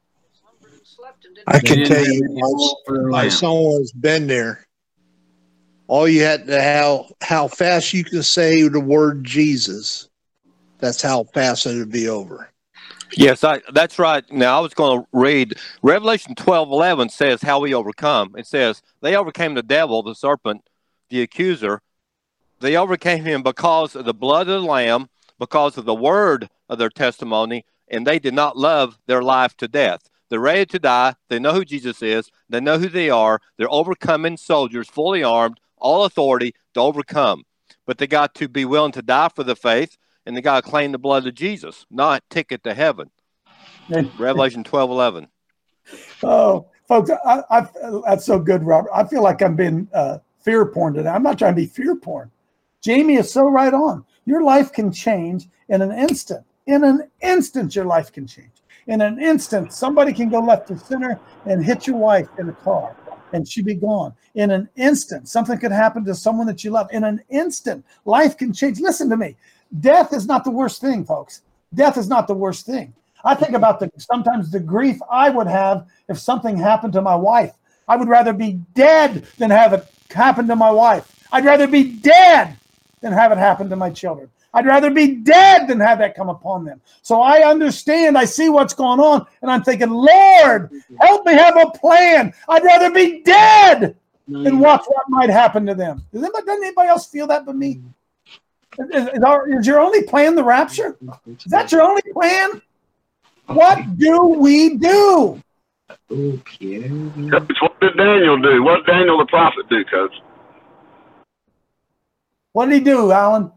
I can tell you, as someone who's been there. All you had to how how fast you can say the word Jesus. That's how fast it would be over. Yes, I, that's right. Now, I was going to read Revelation twelve eleven says how we overcome. It says, they overcame the devil, the serpent, the accuser. They overcame him because of the blood of the Lamb, because of the word of their testimony, and they did not love their life to death. They're ready to die. They know who Jesus is. They know who they are. They're overcoming soldiers, fully armed, all authority to overcome. but they got to be willing to die for the faith, and they got to claim the blood of Jesus, not ticket to heaven. Revelation twelve eleven. Oh, folks, I, I, that's so good, Robert. I feel like I'm being uh, fear porn today. I'm not trying to be fear porn. Jamie is so right on. Your life can change in an instant. In an instant, your life can change. In an instant, somebody can go left to center and hit your wife in a car, and she'd be gone. In an instant, something could happen to someone that you love. In an instant, life can change. Listen to me. Death is not the worst thing, folks. Death is not the worst thing. I think about the sometimes the grief I would have if something happened to my wife. I would rather be dead than have it happen to my wife. I'd rather be dead than have it happen to my children. I'd rather be dead than have that come upon them. So I understand. I see what's going on, and I'm thinking, Lord, help me have a plan. I'd rather be dead than watch what might happen to them. Does anybody, doesn't anybody else feel that but me? Is, is, our, is your only plan the rapture? Is that your only plan? What do we do? Okay. Coach, what did Daniel do? What did Daniel the prophet do, Coach? What did he do, Alan?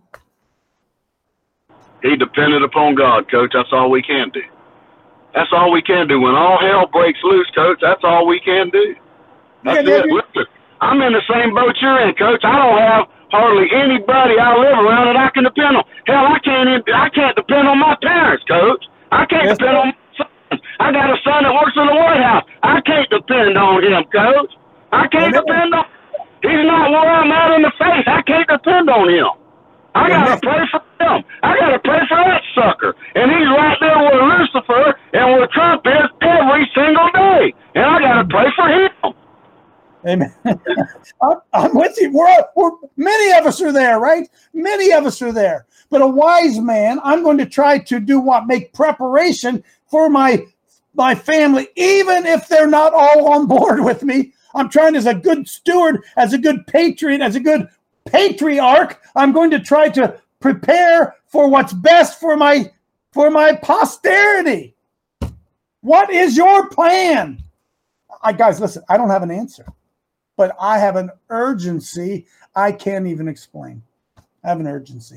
He depended upon God, Coach. That's all we can do. That's all we can do. When all hell breaks loose, Coach, that's all we can do. That's yeah, it. Listen, I'm in the same boat you're in, Coach. I don't have hardly anybody I live around that I can depend on. Hell, I can't even, I can't depend on my parents, Coach. I can't yes, depend on my son. I got a son that works in the White House. I can't depend on him, Coach. I can't Amen. depend on him. He's not where I'm at in the faith. I can't depend on him. I got to pray for him. I got to pray for that sucker. And he's right there with Lucifer and where Trump is every single day. And I got to pray for him. Amen. I'm with you. We're, we're, many of us are there, right? Many of us are there. But a wise man, I'm going to try to do what? Make preparation for my, my family, even if they're not all on board with me. I'm trying as a good steward, as a good patriot, as a good patriarch, I'm going to try to prepare for what's best for my, for my posterity. What is your plan? I, guys, listen, I don't have an answer. But I have an urgency I can't even explain. I have an urgency.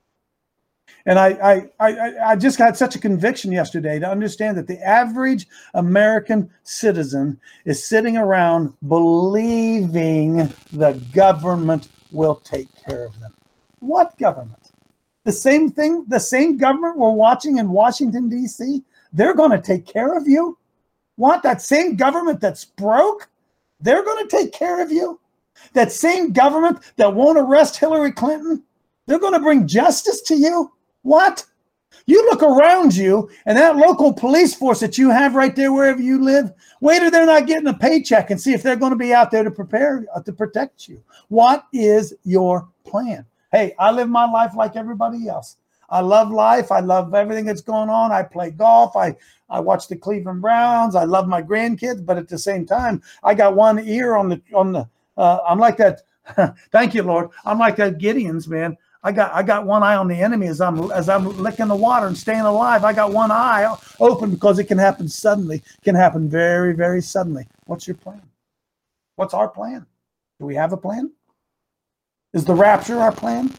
And I, I, I, I just got such a conviction yesterday to understand that the average American citizen is sitting around believing the government will take care of them. What government? The same thing, the same government we're watching in Washington, D C? They're going to take care of you? What? That same government that's broke? They're going to take care of you? That same government that won't arrest Hillary Clinton? They're going to bring justice to you? What? You look around you and that local police force that you have right there wherever you live, wait till they're not getting a paycheck and see if they're going to be out there to prepare uh, to protect you. What is your plan? Hey, I live my life like everybody else. I love life. I love everything that's going on. I play golf. I, I watch the Cleveland Browns. I love my grandkids, but at the same time, I got one ear on the on the. Uh, I'm like that. Thank you, Lord. I'm like that Gideon's, man. I got I got one eye on the enemy as I'm as I'm licking the water and staying alive. I got one eye open because it can happen suddenly. It can happen very, very suddenly. What's your plan? What's our plan? Do we have a plan? Is the rapture our plan?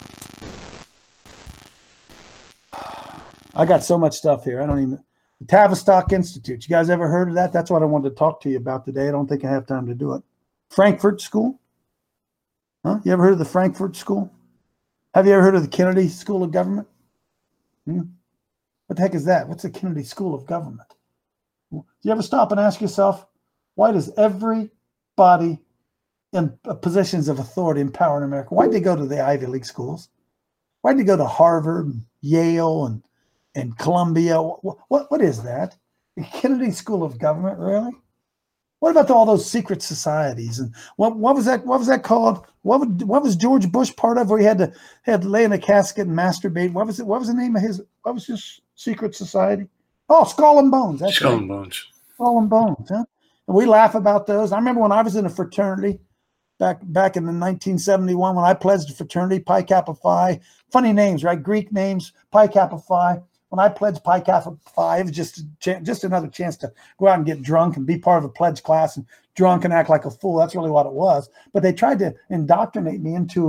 I got so much stuff here. I don't even. The Tavistock Institute. You guys ever heard of that? That's what I wanted to talk to you about today. I don't think I have time to do it. Frankfurt School. Huh? You ever heard of the Frankfurt School? Have you ever heard of the Kennedy School of Government? Hmm? What the heck is that? What's the Kennedy School of Government? Do you ever stop and ask yourself, why does everybody in positions of authority and power in America, why did they go to the Ivy League schools? Why did they go to Harvard and Yale and, and Columbia? What, what, what is that? The Kennedy School of Government, really? What about all those secret societies and what what was that? What was that called? What would, what was George Bush part of? Where he had to had to lay in a casket and masturbate. What was it? What was the name of his? What was his secret society? Oh, Skull and Bones. That's Skull right. and Bones. Skull and Bones. Huh? And we laugh about those. I remember when I was in a fraternity back back in the nineteen seventy-one when I pledged a fraternity, Pi Kappa Phi. Funny names, right? Greek names. Pi Kappa Phi. When I pledged Pi Kappa Phi, it was just a ch- just another chance to go out and get drunk and be part of a pledge class and drunk and act like a fool. That's really what it was. But they tried to indoctrinate me into uh,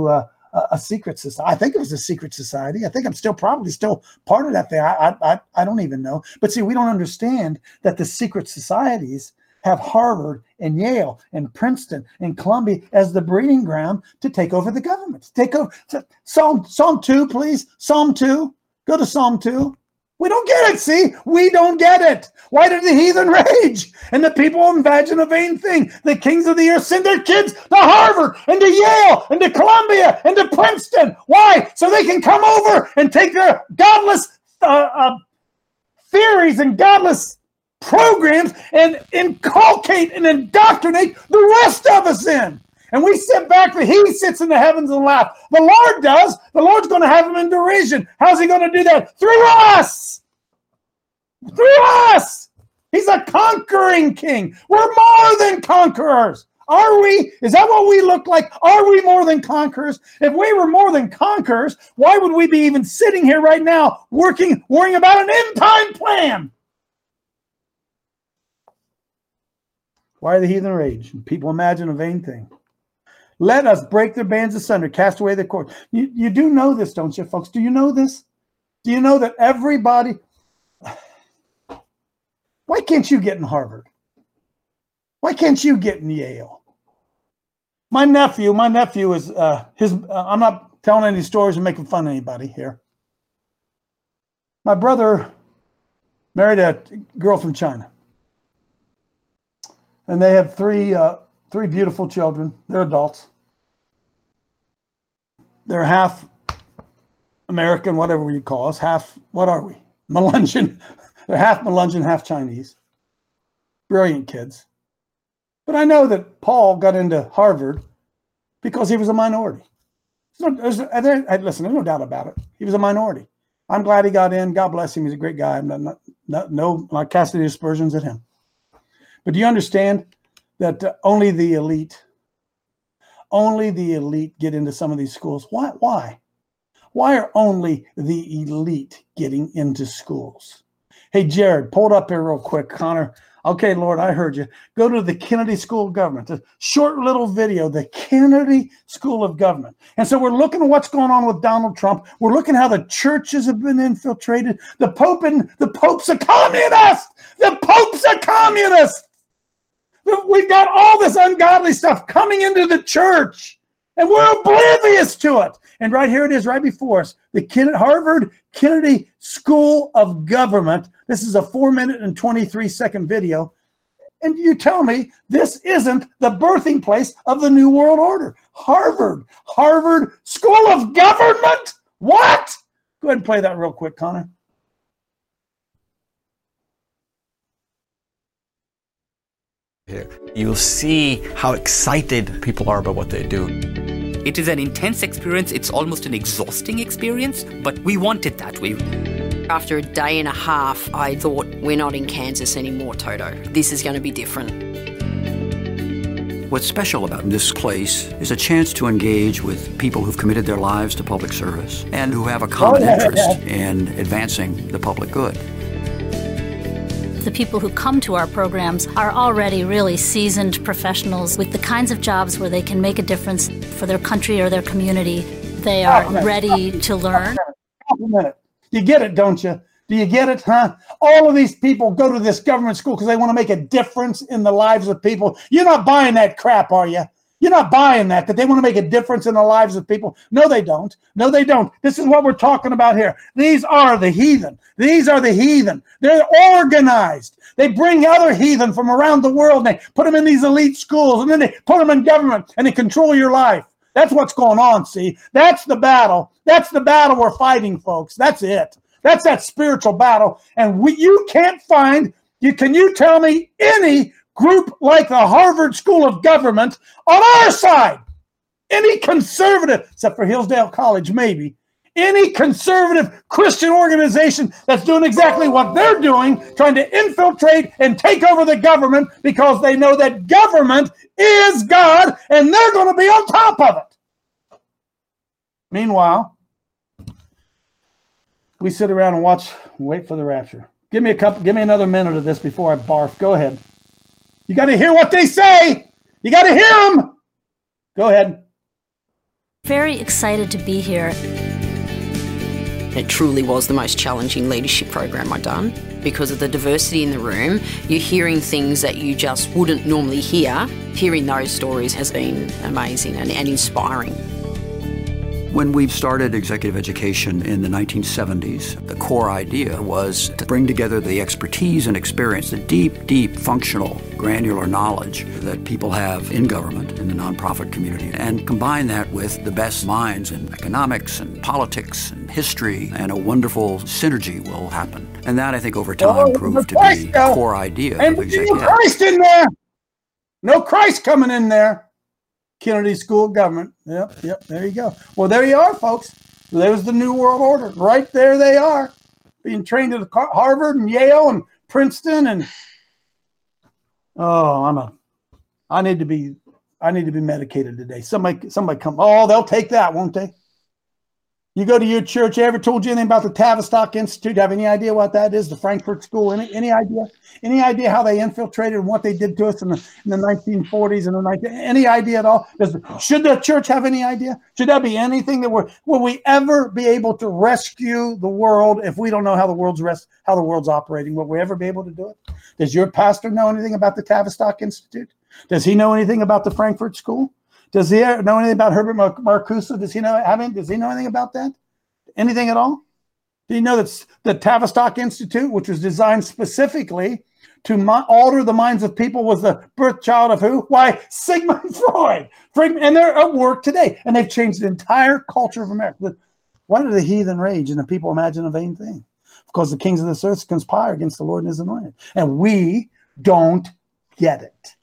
a, a secret society. I think it was a secret society. I think I'm still probably still part of that thing. I, I, I don't even know. But see, we don't understand that the secret societies have Harvard and Yale and Princeton and Columbia as the breeding ground to take over the government. Take over. Psalm, Psalm two, please. Psalm two. Go to Psalm two. We don't get it, see? We don't get it. Why did the heathen rage? And the people imagine a vain thing. The kings of the earth send their kids to Harvard and to Yale and to Columbia and to Princeton. Why? So they can come over and take their godless uh, uh, theories and godless programs and inculcate and indoctrinate the rest of us in. And we sit back, but he sits in the heavens and laughs. The Lord does. The Lord's going to have him in derision. How's he going to do that? Through us. Through us. He's a conquering king. We're more than conquerors. Are we? Is that what we look like? Are we more than conquerors? If we were more than conquerors, why would we be even sitting here right now working, worrying about an end-time plan? Why the heathen rage? People imagine a vain thing. Let us break their bands asunder, cast away their cords. You, you do know this, don't you, folks? Do you know this? Do you know that everybody... Why can't you get in Harvard? Why can't you get in Yale? My nephew, my nephew is, uh, his. Uh, I'm not telling any stories or making fun of anybody here. My brother married a girl from China. And they have three, uh, three beautiful children. They're adults. They're half American, whatever you call us. Half, what are we? Melungeon. They're half Melungeon, half Chinese. Brilliant kids. But I know that Paul got into Harvard because he was a minority. There's no, there's, listen, there's no doubt about it. He was a minority. I'm glad he got in. God bless him. He's a great guy. I'm not, not, not, no, not casting any aspersions at him. But do you understand that uh, only the elite, only the elite get into some of these schools? Why? Why? Why are only the elite getting into schools? Hey, Jared, pull it up here real quick, Connor. Okay, Lord, I heard you. Go to the Kennedy School of Government, a short little video, the Kennedy School of Government. And so we're looking at what's going on with Donald Trump. We're looking how the churches have been infiltrated. The Pope and the Pope's a communist. The Pope's a communist. We've got all this ungodly stuff coming into the church, and we're oblivious to it. And right here it is, right before us, the Ken- Harvard Kennedy School of Government. This is a four minute and twenty-three second video. And you tell me this isn't the birthing place of the New World Order. Harvard, Harvard School of Government? What? Go ahead and play that real quick, Connor. Here, you'll see how excited people are about what they do. It is an intense experience. It's almost an exhausting experience, but we want it that way. After a day and a half, I thought, we're not in Kansas anymore, Toto. This is going to be different. What's special about this place is a chance to engage with people who've committed their lives to public service and who have a common interest in advancing the public good. The people who come to our programs are already really seasoned professionals with the kinds of jobs where they can make a difference for their country or their community. They are ready to learn. Stop a minute. You get it, don't you? Do you get it, huh? All of these people go to this government school because they want to make a difference in the lives of people. You're not buying that crap, are you? You're not buying that, that they want to make a difference in the lives of people. No, they don't. No, they don't. This is what we're talking about here. These are the heathen. These are the heathen. They're organized. They bring other heathen from around the world, and they put them in these elite schools, and then they put them in government, and they control your life. That's what's going on, see? That's the battle. That's the battle we're fighting, folks. That's it. That's that spiritual battle. And we, you can't find, you can you tell me any group like the Harvard School of Government on our side, any conservative, except for Hillsdale College, maybe, any conservative Christian organization that's doing exactly what they're doing, trying to infiltrate and take over the government because they know that government is God and they're going to be on top of it. Meanwhile, we sit around and watch and wait for the rapture. Give me a couple, give me another minute of this before I barf. Go ahead. You got to hear what they say. You got to hear them. Go ahead. Very excited to be here. It truly was the most challenging leadership program I've done. Because of the diversity in the room, you're hearing things that you just wouldn't normally hear. Hearing those stories has been amazing and, and inspiring. When we started executive education in the nineteen seventies, the core idea was to bring together the expertise and experience, the deep, deep functional, granular knowledge that people have in government, in the nonprofit community, and combine that with the best minds in economics and politics and history, and a wonderful synergy will happen. And that, I think, over time Oh, proved to Christ, be the no. core idea And of no executive. Christ in there. No Christ coming in there. Kennedy School of Government. Yep, yep, there you go. Well, there you are, folks. There's the New World Order. Right there they are. Being trained at Harvard and Yale and Princeton and oh, I'm a I need to be I need to be medicated today. Somebody somebody come. Oh, they'll take that, won't they? You go to your church, ever told you anything about the Tavistock Institute? Have any idea what that is? The Frankfurt School? Any any idea? Any idea how they infiltrated and what they did to us in the in the nineteen forties and the nineteen? Any idea at all? Does should the church have any idea? Should there be anything that we're will we ever be able to rescue the world if we don't know how the world's rest how the world's operating? Will we ever be able to do it? Does your pastor know anything about the Tavistock Institute? Does he know anything about the Frankfurt School? Does he know anything about Herbert Mar- Marcuse? Does he know having? Does he know anything about that? Anything at all? Do you know that the Tavistock Institute, which was designed specifically to mo- alter the minds of people, was the birth child of who? Why, Sigmund Freud. Freud. And they're at work today, and they've changed the entire culture of America. Why do the heathen rage and the people imagine a vain thing? Because the kings of this earth conspire against the Lord and his anointed, and we don't get it.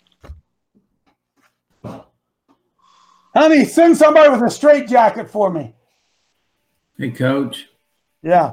Honey, send somebody with a straitjacket for me. Hey, Coach. Yeah.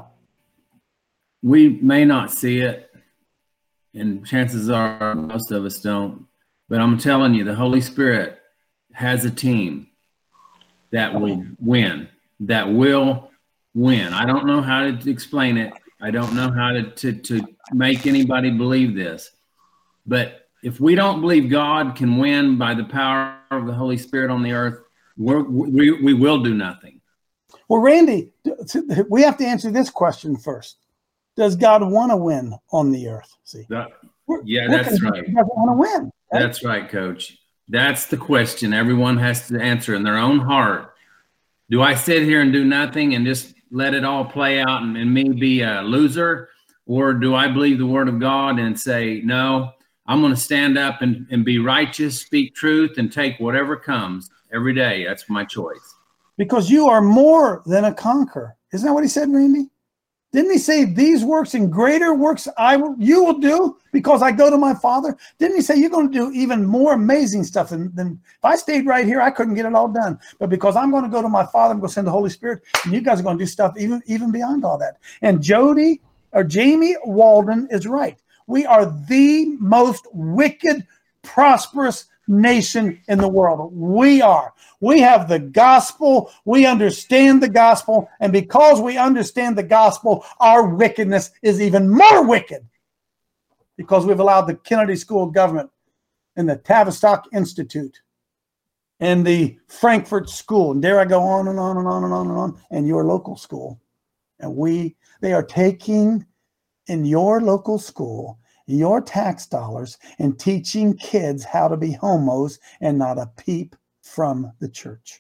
We may not see it, and chances are most of us don't. But I'm telling you, the Holy Spirit has a team that will win, that will win. I don't know how to explain it. I don't know how to, to, to make anybody believe this. But if we don't believe God can win by the power of the Holy Spirit on the earth, we're, we we will do nothing. Well, Randy, we have to answer this question first. Does God want to win on the earth? See, That, yeah, We're that's convinced right. He doesn't want to win. Right? That's right, Coach. That's the question everyone has to answer in their own heart. Do I sit here and do nothing and just let it all play out and, and me be a loser? Or do I believe the word of God and say, no, I'm going to stand up and, and be righteous, speak truth, and take whatever comes every day? That's my choice. Because you are more than a conqueror. Isn't that what he said, Randy? Didn't he say these works and greater works I will, you will do because I go to my Father? Didn't he say you're going to do even more amazing stuff than, than if I stayed right here, I couldn't get it all done. But because I'm going to go to my Father, I'm going to send the Holy Spirit, and you guys are going to do stuff even, even beyond all that. And Jody or Jamie Walden is right. We are the most wicked, prosperous nation in the world. We are. We have the gospel. We understand the gospel. And because we understand the gospel, our wickedness is even more wicked because we've allowed the Kennedy School of Government and the Tavistock Institute and the Frankfurt School. And there I go on and on and on and on and on. And your local school. And we, they are taking in your local school your tax dollars and teaching kids how to be homos and not a peep from the church.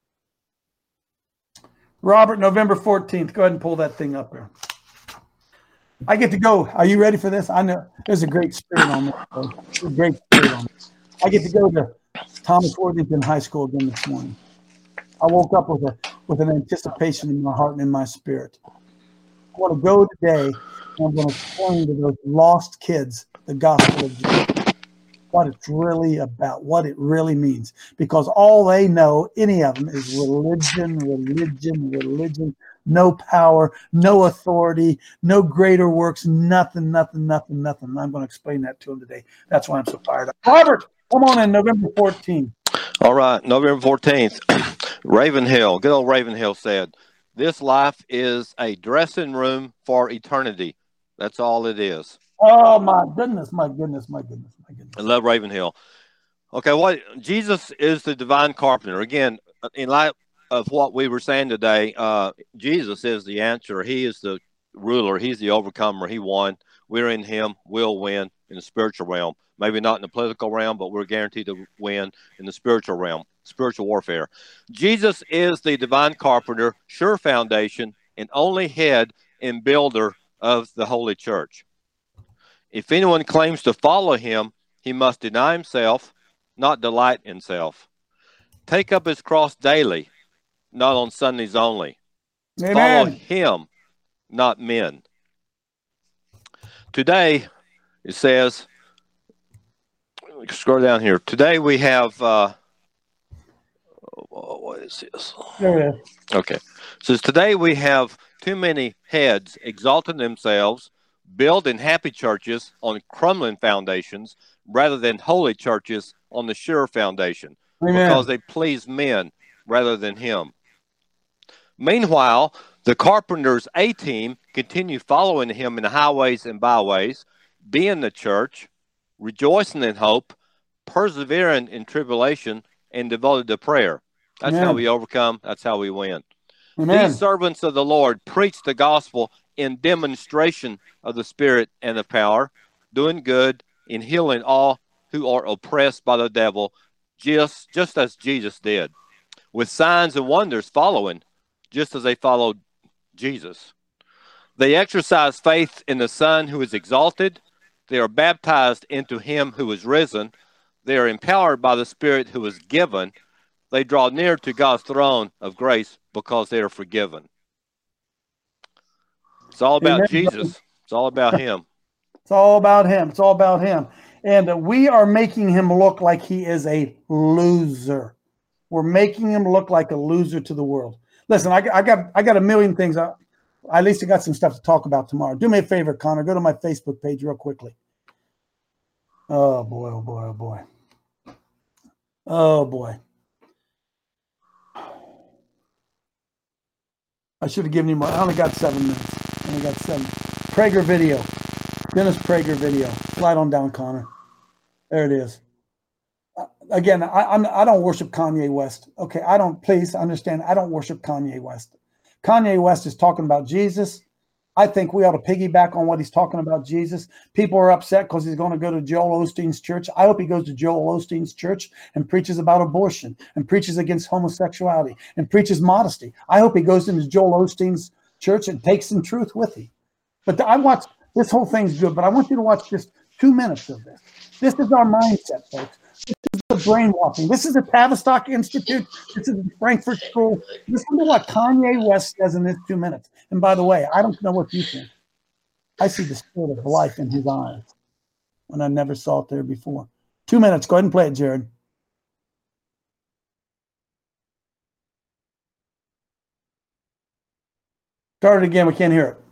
Robert, November fourteenth. Go ahead and pull that thing up there. I get to go. Are you ready for this? I know there's a great spirit on this. There's a great spirit on this. I get to go to Thomas Worthington High School again this morning. I woke up with a with an anticipation in my heart and in my spirit. I want to go today. I'm going to explain to those lost kids the gospel of Jesus, what it's really about, what it really means. Because all they know, any of them, is religion, religion, religion, no power, no authority, no greater works, nothing, nothing, nothing, nothing. And I'm going to explain that to them today. That's why I'm so fired up. Robert, come on in, November fourteenth. All right, November fourteenth. Ravenhill, good old Ravenhill said, this life is a dressing room for eternity. That's all it is. Oh, my goodness, my goodness, my goodness, my goodness. I love Ravenhill. Okay, what Jesus is the divine carpenter. Again, in light of what we were saying today, uh, Jesus is the answer. He is the ruler. He's the overcomer. He won. We're in him. We'll win in the spiritual realm. Maybe not in the political realm, but we're guaranteed to win in the spiritual realm, spiritual warfare. Jesus is the divine carpenter, sure foundation, and only head and builder of the Holy Church. If anyone claims to follow him, he must deny himself, not delight in self. Take up his cross daily, not on Sundays only. Amen. Follow him, not men. Today, it says, scroll down here. Today we have, uh, what is this? There it is. Okay. It says, today we have too many heads exalting themselves, building happy churches on crumbling foundations rather than holy churches on the sure foundation. Amen. Because they please men rather than him. Meanwhile, the carpenter's A-team continue following him in the highways and byways, being the church, rejoicing in hope, persevering in tribulation, and devoted to prayer. That's Amen. how we overcome. That's how we win. Amen. These servants of the Lord preach the gospel in demonstration of the Spirit and the power, doing good, in healing all who are oppressed by the devil, just, just as Jesus did, with signs and wonders following, just as they followed Jesus. They exercise faith in the Son who is exalted. They are baptized into him who is risen. They are empowered by the Spirit who is given. They draw near to God's throne of grace because they are forgiven. It's all about Amen. Jesus. It's all about him. It's all about him. It's all about him. And uh, we are making him look like he is a loser. We're making him look like a loser to the world. Listen, I, I got I got a million things. I, at least I got some stuff to talk about tomorrow. Do me a favor, Connor. Go to my Facebook page real quickly. Oh, boy, oh, boy, oh, boy. Oh, boy. I should have given you more. I only got seven minutes. I only got seven. Prager video. Dennis Prager video. Slide on down, Connor. There it is. Uh, again, I, I'm, I don't worship Kanye West. Okay, I don't, please understand, I don't worship Kanye West. Kanye West is talking about Jesus. I think we ought to piggyback on what he's talking about Jesus. People are upset because he's going to go to Joel Osteen's church. I hope he goes to Joel Osteen's church and preaches about abortion and preaches against homosexuality and preaches modesty. I hope he goes into Joel Osteen's church and takes some truth with him. But I watch, this whole thing's good, but I want you to watch just two minutes of this. This is our mindset, folks. This is the brainwashing. This is the Tavistock Institute. This is the Frankfurt School. Listen to what Kanye West says in this two minutes. And by the way, I don't know what you think. I see the spirit of life in his eyes when I never saw it there before. Two minutes. Go ahead and play it, Jared. Start it again. We can't hear it.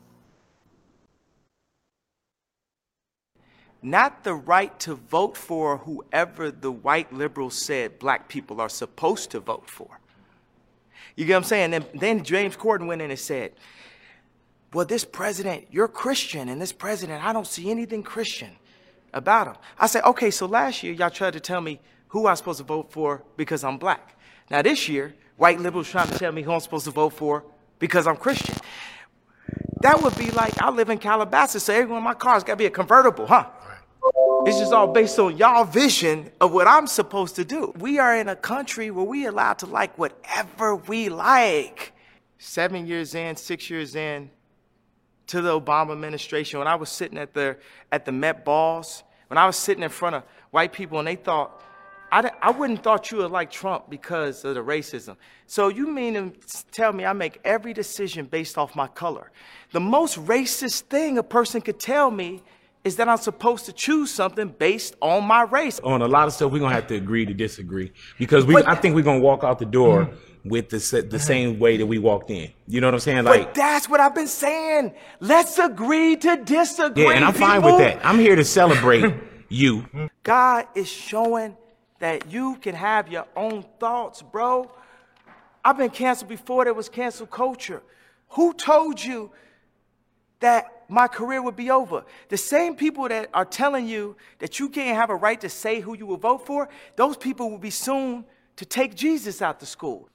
Not the right to vote for whoever the white liberals said black people are supposed to vote for. You get what I'm saying? And then James Corden went in and said, well, this president, you're Christian, and this president, I don't see anything Christian about him. I said, okay, so last year y'all tried to tell me who I'm supposed to vote for because I'm black. Now this year, white liberals trying to tell me who I'm supposed to vote for because I'm Christian. That would be like, I live in Calabasas, so everyone in my car's got to be a convertible, huh? It's just all based on y'all vision of what I'm supposed to do. We are in a country where we allowed to like whatever we like. Seven years in, six years in to the Obama administration, when I was sitting at the at the Met Balls, when I was sitting in front of white people and they thought, I, I wouldn't thought you would like Trump because of the racism. So you mean to tell me I make every decision based off my color? The most racist thing a person could tell me is that I'm supposed to choose something based on my race. On a lot of stuff, we're going to have to agree to disagree. Because we, but, I think we're going to walk out the door mm-hmm. with the, the same way that we walked in. You know what I'm saying? Like, but that's what I've been saying. Let's agree to disagree. Yeah, and I'm people. fine with that. I'm here to celebrate you. God is showing that you can have your own thoughts, bro. I've been canceled before there was cancel culture. Who told you that my career would be over? The same people that are telling you that you can't have a right to say who you will vote for, those people will be soon to take Jesus out to school.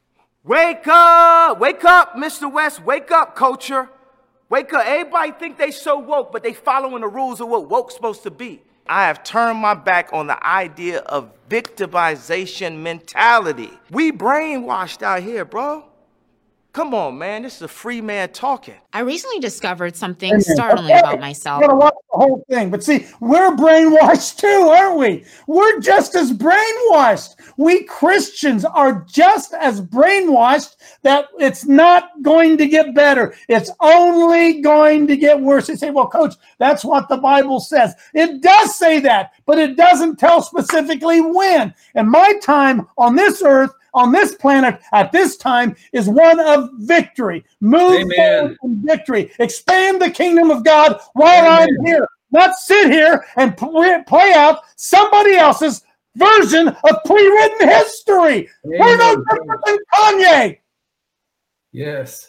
Wake up, wake up, Mister West, wake up, culture. Wake up. Everybody think they so woke, but they following the rules of what woke's supposed to be. I have turned my back on the idea of victimization mentality. We brainwashed out here, bro. Come on, man. This is a free man talking. I recently discovered something startling okay. about myself. I'm gonna watch the whole thing, but see, we're brainwashed too, aren't we? We're just as brainwashed. We Christians are just as brainwashed that it's not going to get better. It's only going to get worse. They say, well, Coach, that's what the Bible says. It does say that, but it doesn't tell specifically when. And my time on this earth, on this planet at this time is one of victory. Move forward in victory. Expand the kingdom of God while Amen. I'm here. Not sit here and play out somebody else's version of pre-written history. Amen. We're no different than Kanye. Yes.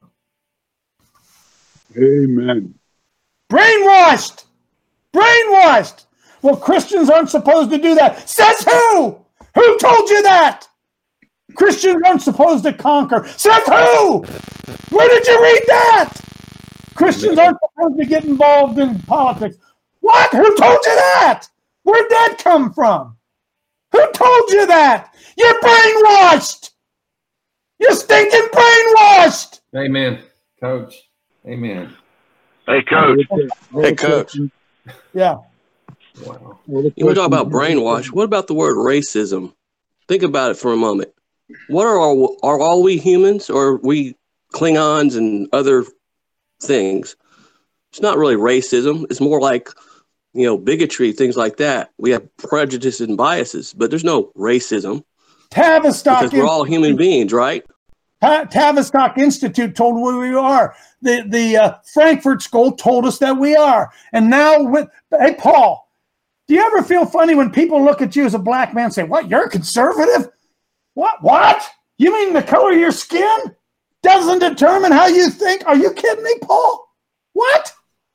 Amen. Brainwashed. Brainwashed. Well, Christians aren't supposed to do that. Says who? Who told you that? Christians aren't supposed to conquer. Says who? Where did you read that? Christians aren't supposed to get involved in politics. What? Who told you that? Where'd that come from? Who told you that? You're brainwashed. You're stinking brainwashed. Amen, Coach. Amen. Hey, Coach. Hey, Coach. Yeah. Wow. You want to talk about brainwash? What about the word racism? Think about it for a moment. What are all, are all we humans, or are we Klingons and other things? It's not really racism. It's more like, you know, bigotry, things like that. We have prejudices and biases, but there's no racism. Tavistock because we're all human beings, right? Ta- Tavistock Institute told who we are. The the uh, Frankfurt School told us that we are. And now, with hey, Paul, do you ever feel funny when people look at you as a black man and say, what, you're conservative? What? What? You mean the color of your skin doesn't determine how you think? Are you kidding me, Paul? What?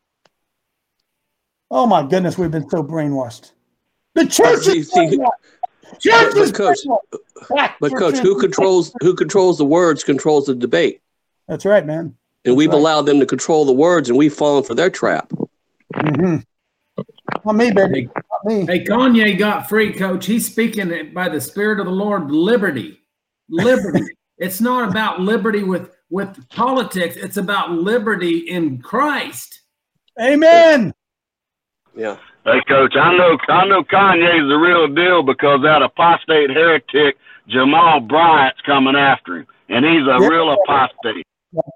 Oh, my goodness, we've been so brainwashed. The church is brainwashed. Church but, is but coach, brainwashed. but coach, who controls who controls the words controls the debate. That's right, man. That's and we've right. allowed them to control the words, and we've fallen for their trap. Mm-hmm. Not me, baby. Not me. Hey, Kanye got free, Coach. He's speaking by the Spirit of the Lord, liberty. Liberty. It's not about liberty with, with politics. It's about liberty in Christ. Amen. Yeah. Hey, Coach, I know I know Kanye's the real deal because that apostate heretic Jamal Bryant's coming after him, and he's a yeah. real apostate.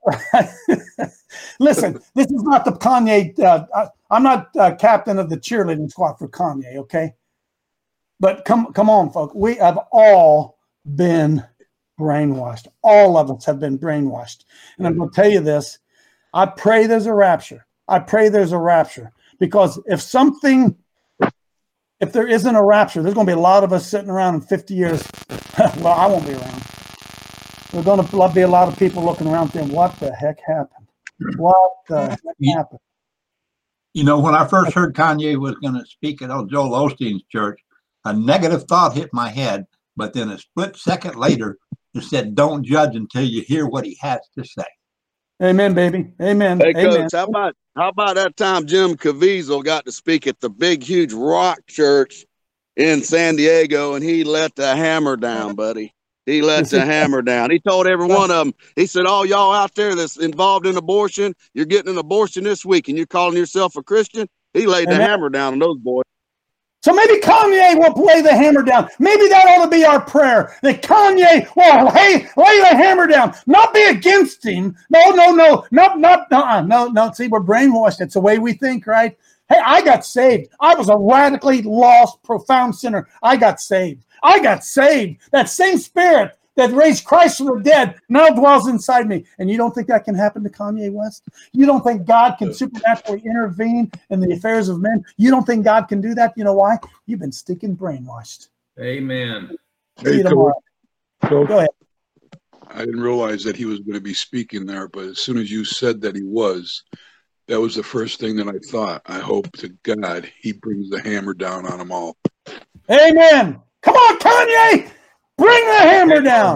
Listen, this is not the Kanye. Uh, I, I'm not uh, captain of the cheerleading squad for Kanye, okay? But come, come on, folks. We have all been brainwashed. All of us have been brainwashed. And I'm going to tell you this. I pray there's a rapture. I pray there's a rapture. Because if something, if there isn't a rapture, there's going to be a lot of us sitting around in fifty years. Well, I won't be around. There's going to be a lot of people looking around saying, what the heck happened? What the heck happened? You know, when I first heard Kanye was going to speak at Joel Osteen's church, a negative thought hit my head. But then a split second later, it said, don't judge until you hear what he has to say. Amen, baby. Amen. Hey, Amen. Coach, how about how about that time Jim Caviezel got to speak at the big, huge rock church in San Diego, and he let the hammer down, buddy. He let the hammer down. He told every one of them, he said, all y'all out there that's involved in abortion, you're getting an abortion this week, and you're calling yourself a Christian? He laid Amen. the hammer down on those boys. So maybe Kanye will lay the hammer down. Maybe that ought to be our prayer. That Kanye will hey, lay the hammer down. Not be against him. No, no, no. No, not, no, no, no. See, we're brainwashed. That's the way we think, right? Hey, I got saved. I was a radically lost, profound sinner. I got saved. I got saved. That same spirit that raised Christ from the dead now dwells inside me. And you don't think that can happen to Kanye West? You don't think God can supernaturally intervene in the affairs of men? You don't think God can do that? You know why? You've been stinking brainwashed. Amen. See you tomorrow. Go ahead. I didn't realize that he was going to be speaking there, but as soon as you said that he was, that was the first thing that I thought. I hope to God he brings the hammer down on them all. Amen. Come on, Kanye. Bring the hammer down.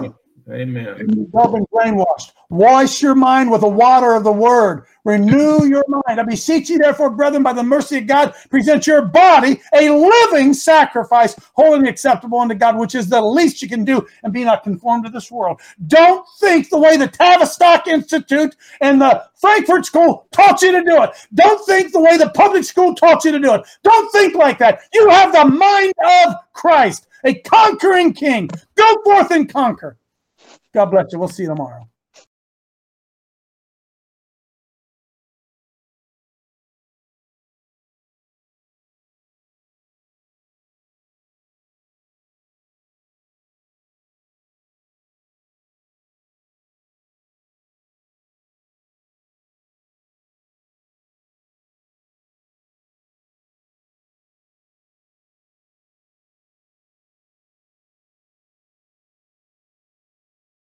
Amen. You've all been brainwashed. Wash your mind with the water of the word. Renew your mind. I beseech you, therefore, brethren, by the mercy of God, present your body a living sacrifice, holy and acceptable unto God, which is the least you can do, and be not conformed to this world. Don't think the way the Tavistock Institute and the Frankfurt School taught you to do it. Don't think the way the public school taught you to do it. Don't think like that. You have the mind of Christ, a conquering king. Go forth and conquer. God bless you. We'll see you tomorrow.